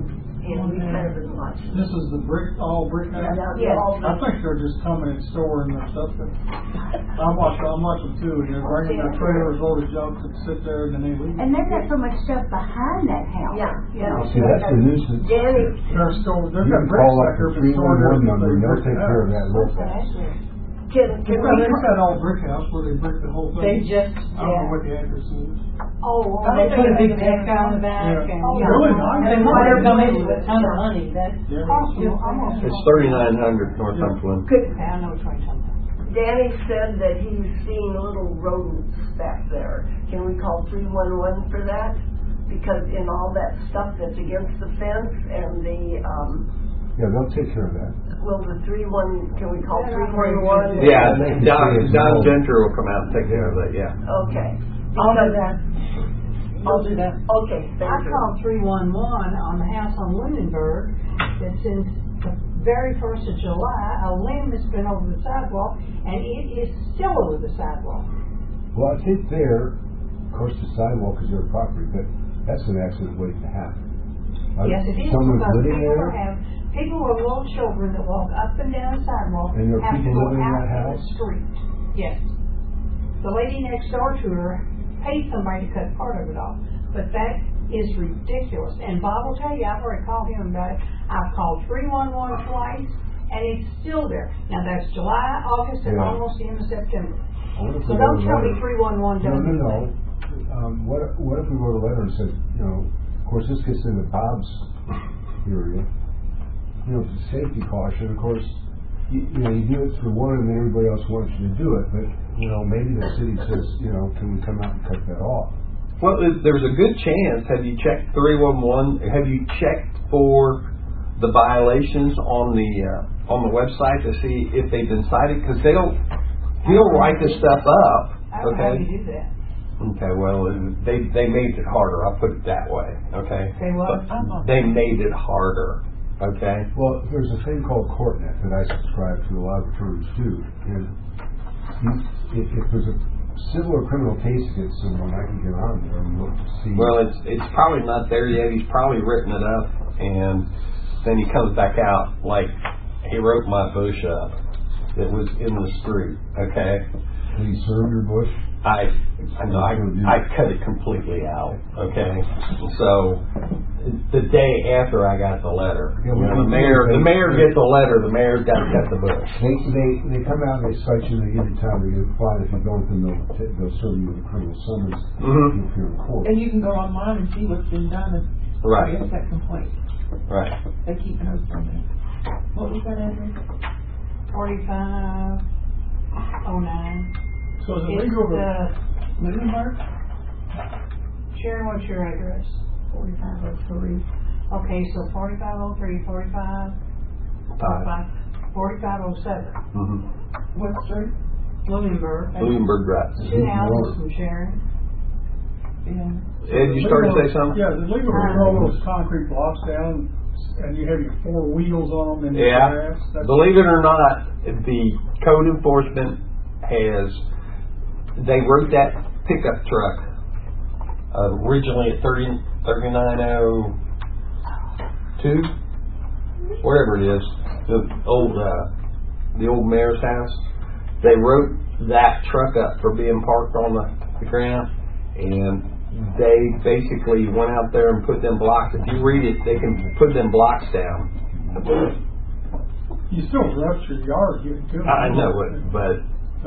and we said it as much. This is the brick, all brick now? Yeah, now Yes. they're all I think they're just coming and storing their stuff there. I'm watching, I'm watching too, and they're bringing their trailers, loaded junk and sit there and then they leave. And they've got so much stuff behind that house. Yeah, You know. See, that's the nuisance. Danny, They're stored, they've You got can bricks call back up there, the but three stored one there. one number, and they'll They take brick care of it that out. local. can, can Well, we, they've got all brick house where they brick the whole thing. They just, I don't know yeah, what the address is. Oh, they put a big deck on the back Yeah. and, Oh, you really know, nice. and they're coming with a ton of money, that's. Yeah. awesome, almost. It's thirty-nine hundred Northumberland. could, Yeah, I know what you're talking about. Danny said that he was seeing little rodents back there. Can we call three one one for that? Because in all that stuff that's against the fence and the, um, Yeah, they'll take care of that. well, the three one, can we call three one one? Yeah, Don, Don Genter will come out and take care of that, yeah. Okay. I'll do Because- that. I'll do that. Okay, I thank you. called three one one on the house on Lindenberg that since the very first of July, a limb has been over the sidewalk and it is still over the sidewalk. Well, I think there, of course, the sidewalk is their property, but that's an accident waiting to happen. Uh, Yes, it is, Someone's because living people there, have, people with little children that walk up and down the sidewalk And there are have to people go living in out that in the house? street. Yes. The lady next door to her paid somebody to cut part of it off, but that is ridiculous. And Bob will tell you, I've already called him about it. I've called three one one twice, and it's still there. Now, that's July, August, and Yeah. almost the end of September. I wonder if So we don't wrote a tell me letter. three one one No, doesn't no, do no. that. Um, what, what if we wrote a letter and said, you know, of course, this gets into Bob's area. You know, it's a safety caution, of course, you, you know, you do it for one and then everybody else wants you to do it, but, you know, maybe the city says, you know, can we come out and cut that off? Well, there- there's a good chance, have you checked three one one, have you checked for the violations on the, uh, on the website to see if they've been cited? Because they'll, he'll write this stuff up, I don't know how okay? you do that. Okay, well, they, they made it harder, I'll put it that way, okay? They what? But They made it harder, okay? Well, there's a thing called CourtNet that I subscribe to, a lot of attorneys do, and you, if, if there's a civil or criminal case against someone, I can get on there and look to see. Well, it's, it's probably not there yet, he's probably written it up, and then he comes back out like, he wrote my bush up that was in the street, okay? Did he serve your bush? I, I know, I, I cut it completely out, okay? So, the day after I got the letter, Yeah, you we- know, the mayor, the mayor gets a letter, the mayor's gotta cut the bush. They, they, they come out and they cite you, they give you time to get a fine. If you don't, then they'll, t- they'll serve you with a criminal summons. Mhm. You appear in court. And you can go online and see what's been done and Right, against that complaint. right. They keep notes on that. What was that address? Forty-five oh nine. So is it It's legal to, the, Lunenburg? Sharon, what's your address? Forty-five oh three. Okay, so forty-five oh three, forty-five, Five. forty-five oh seven, Mm-hmm. What street? Lunenburg. Bloomberg Drive. Two houses from Sharon. Yeah. Ed, you started to say something? yeah, is it legal to throw those concrete blocks down and you have your four wheels on them and Yeah. your grass? That's- Believe it or not, the code enforcement has, they wrote that pickup truck uh, originally at thirty, thirty-nine oh two, wherever it is, the old, uh, the old mayor's house. They wrote that truck up for being parked on the, the ground, and they basically went out there and put them blocks. If you read it, they can put them blocks down. You still rush your yard getting to them. I know it, but So,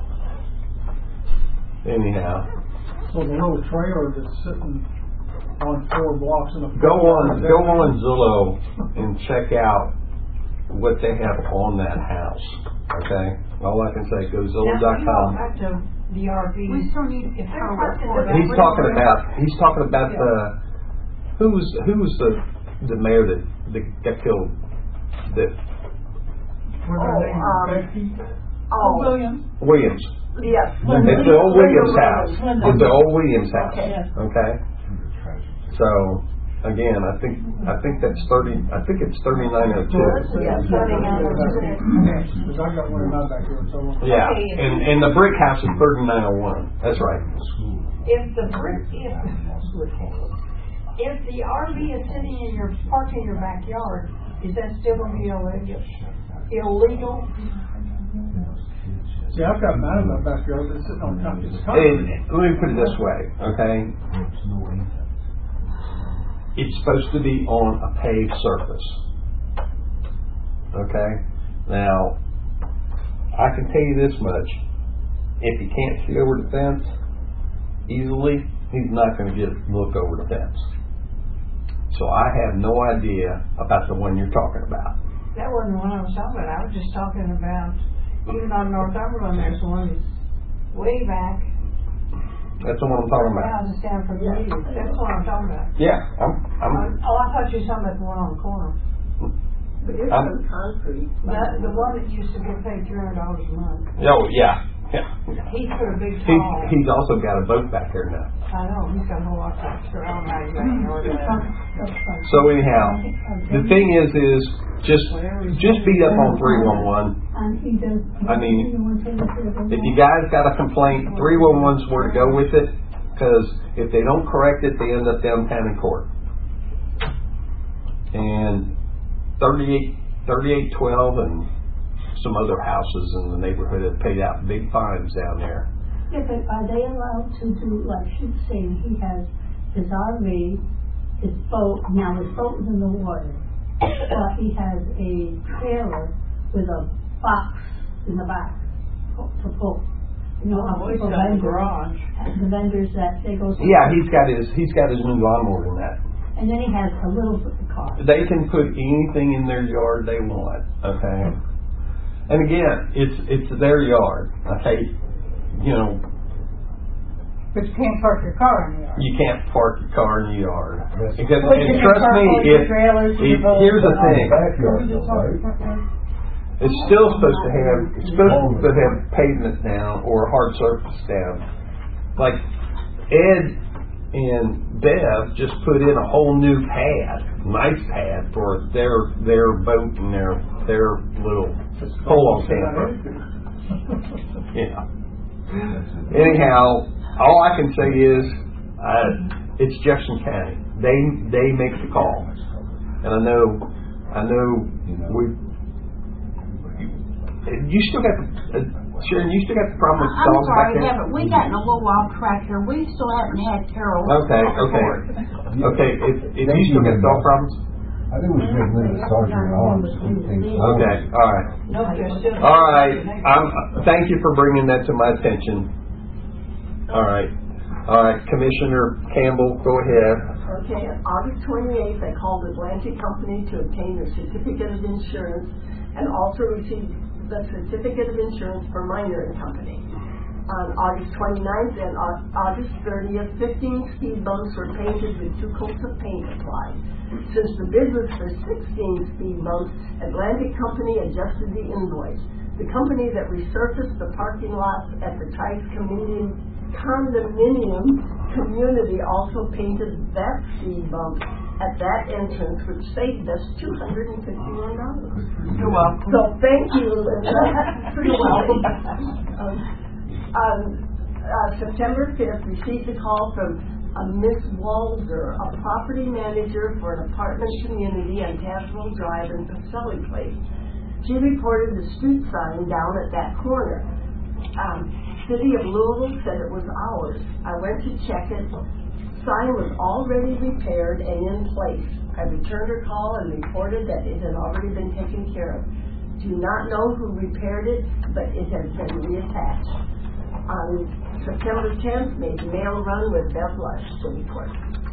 anyhow, so the little trailer that's sitting on four blocks in a. go on, go on Zillow and check out what they have on that house. Okay, all I can say, go Zillow dot com. Now, you go back to the R V. We still need to If they're cover parked in for the- that. He's talking about. He's talking about the. Who was who was the the mayor that that got killed? That Where Oh, they um, Becky? oh, Williams. Williams. yes. It's the old Williams house. It's the old Williams house. Okay. Okay. So again, I think I think that's thirty. I think it's thirty nine oh two. Yeah, thirty-nine oh two. Because I got one in my backyard, so. Yeah, and and the brick house is thirty nine oh one. That's right. If the brick, if, if the R V is sitting in your, parked in your backyard, is that still gonna be illegal? Illegal? See, I've got mine in my backyard, but it's sitting on top of the And concrete. let me put it this way, okay? It's supposed to be on a paved surface. Okay? Now, I can tell you this much. If he can't see over the fence easily, he's not going to get look over the fence. So I have no idea about the one you're talking about. That wasn't the one I was talking about. I was just talking about, even on Northumberland, there's one that's way back. That's the one I'm talking about. Houses down from you. That's what I'm talking about. Yeah, I'm. I'm Oh, I thought you were talking about the one on the corner. But it's I'm- on concrete. That, the one that used to get paid three hundred dollars a month. oh yeah, yeah. yeah. He put a big He, tall. he's also got a boat back there now. I know, he's got a whole lot of extra. I don't know how you got in order. So anyhow, the thing is, is just just beat up on three one one. And he does. I mean, if you guys got a complaint, three one one's where to go with it. Because if they don't correct it, they end up downtown in court. And thirty-eight, thirty-eight twelve and some other houses in the neighborhood have paid out big fines down there. Yeah, but are they allowed to do, like she's saying, he has his R V, his boat, now his boat is in the water, but he has a trailer with a box in the back to pull. You know, how Oh, he's people got a vendors, garage. the vendors that they go. Yeah, he's got his he's got his new lawnmower in that. And then he has a little car. They can put anything in their yard they want. Okay. And again, it's it's their yard. Okay. You know, But you can't park your car in the yard. you can't park your car in the yard. Because, But you and can trust park me, all your if, trailers and if your boats here's the and all thing, it's still supposed to have it's supposed to have pavement down or a hard surface down. Like Ed and Bev just put in a whole new pad, nice pad for their their boat and their their little polo camper. Yeah. Anyhow, all I can say is uh, it's Jefferson County. They they make the call, and I know I know we. You still got the uh, Sharon. You still got the problem with I'm dogs back sorry, there. yeah, but we gotten a little off track here. We still haven't had Carol. Okay, okay, okay. If, if you still got dog problems, I think we should make Linda Sargent on to keep things going. okay, all right, No, they're still. all right. I'm, thank you for bringing that to my attention. All right, all right, Commissioner Campbell, go ahead. Okay, on August twenty-eighth, I called Atlantic Company to obtain their certificate of insurance and also received the certificate of insurance for Minor and Company. On August twenty-ninth and August thirtieth, fifteen speed bumps were painted with two coats of paint applied. Since the bid was for sixteen speed bumps, Atlantic Company adjusted the invoice. The company that resurfaced the parking lots at the Tice Condominium, condominium community also painted that speed bump at that entrance, which saved us two hundred fifty-one dollars. You're welcome. So thank you, Linda. You're welcome. Um, on uh, September fifth, received a call from uh, Miss Walzer, a property manager for an apartment community on Caswell Drive in Pacelli Place. She reported the street sign down at that corner. Um, City of Louisville said it was ours. I went to check it. Sign was already repaired and in place. I returned her call and reported that it had already been taken care of. Do not know who repaired it, but it has been reattached. On September tenth, made mail run with Bev Lush to report.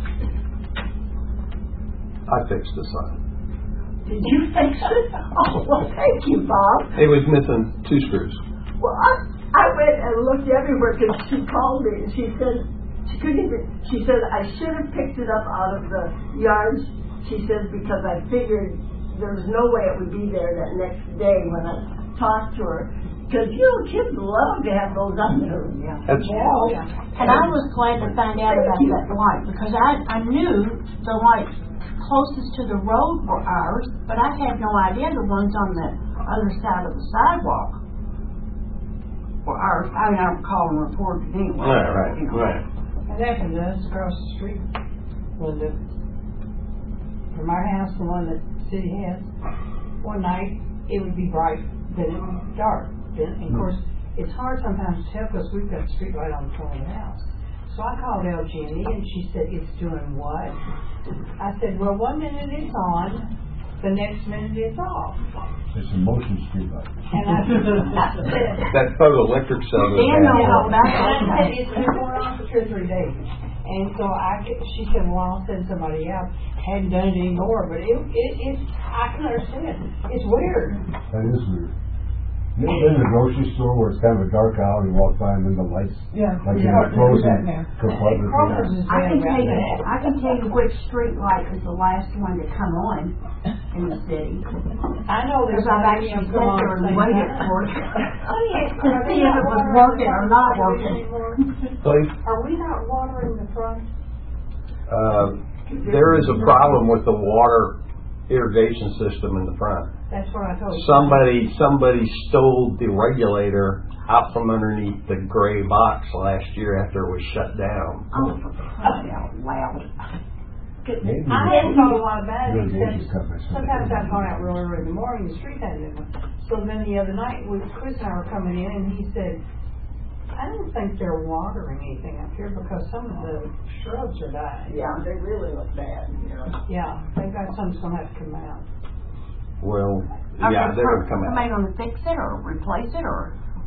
I fixed the sign. Did you fix it? Oh, well, thank you, Bob. It was missing two screws. Well, I, I went and looked everywhere because she called me and she said, she couldn't even, she said, I should have picked it up out of the yard. She said, because I figured there was no way it would be there that next day when I talked to her. Because, you know, kids love to have those on their That's wall. And I was glad to find out about that light, because I, I knew the lights closest to the road were ours, but I had no idea the ones on the other side of the sidewalk were ours. I mean, I don't call them reported anyway. Right, right, you know. right. That happened to us across the street. Linda, from our house, the one that the city has, one night it would be bright, then it would be dark. Then, and of course, it's hard sometimes to tell because we've got a street light on the front of the house. So I called L G and E and she said, it's doing what? I said, well, one minute it's on, the next minute it's off. It's a motion street light. And I said, That photoelectric cell is Dan knows all bad. about and I said, that. it's been going on for two or three days. And so I, she said, well, I'll send somebody out. Hadn't done it anymore, but it, it, it's, I can understand. It's weird. That is weird. You ever been in the grocery store where it's kind of a dark aisle and you walk by and then the lights, Yeah. like in Yeah. the frozen Yeah. compartment? Kroger's is I can bad tell about you, that. I can tell you which street light is the last one to come on in the city. I know there's. Because I've actually sat there and waited for it to see if it was working or not working. Please. Are we not watering the front? Uh, there is a problem with the water irrigation system in the front. That's what I told you. Somebody, somebody stole the regulator out from underneath the gray box last year after it was shut down. Oh, for crying out loud. Maybe I hadn't thought a lot about it, irrigation except company. sometimes I've gone out real early in the morning, the street hadn't been. So then the other night, we, Chris and I were coming in, and he said, I don't think they're watering anything up here because some of the shrubs are dying. Yeah, they really look bad, you know. Yeah, they've got some's gonna have to come out. Well, Are yeah, they they're gonna come Somebody out. gonna fix it or replace it or?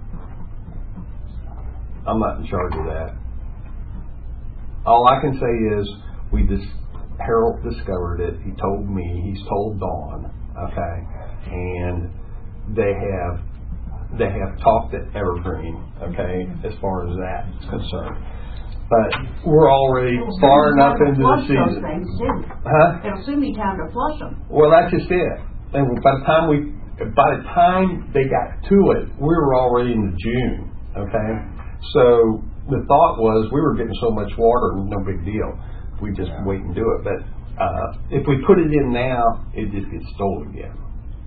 I'm not in charge of that. All I can say is, we just, Harold discovered it, he told me, he's told Dawn, okay, and they have, they have talked at Evergreen, okay, as far as that is concerned. But we're already far enough into the Flush those season. things too. Huh? It'll soon be time to flush them. Well, that's just it. And by the time we, by the time they got to it, we were already into June, okay? So the thought was we were getting so much water, no big deal. We just wait and do it. But uh, if we put it in now, it just gets stolen again.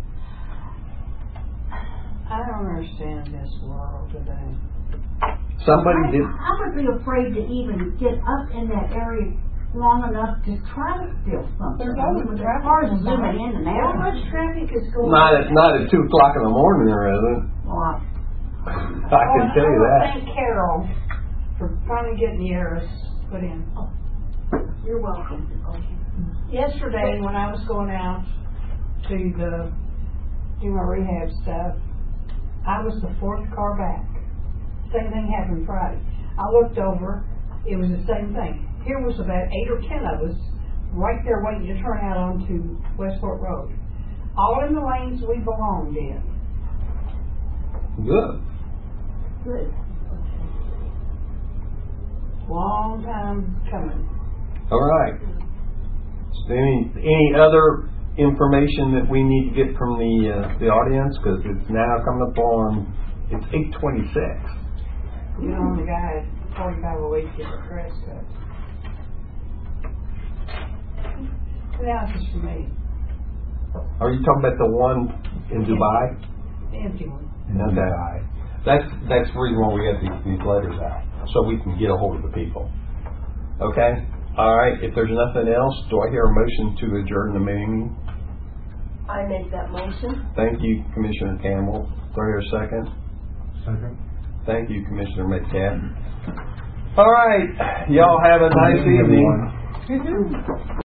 I don't understand this world today. Somebody I, did. I would be afraid to even get up in that area long enough to try to steal something. There's always With the traffic cars on the zooming in and How out. much traffic is going Not on? at not at two o'clock in the morning, there isn't. Well, I- I can tell you I want to that. thank Carol for finally getting the errors put in. you're welcome. Yesterday, when I was going out to the, do my rehab stuff, I was the fourth car back. Same thing happened Friday. I looked over, it was the same thing. Here was about eight or ten of us right there waiting to turn out onto Westport Road. All in the lanes we belonged in. Good. Good. Long time coming. All right. So any any other information that we need to get from the uh, the audience, because it's now coming up on it's eight twenty six. You know, the guy at forty-five oh eight gets a grass cut. Now it's just for me, Are you talking about the one in Dubai? the empty one. Okay. That's that's the reason why we have these, these letters out, so we can get a hold of the people. Okay. All right. If there's nothing else, do I hear a motion to adjourn the meeting? I make that motion. Thank you, Commissioner Campbell. Do I hear a second? Second. Thank you, Commissioner Metcalf. All right. Y'all have a nice evening.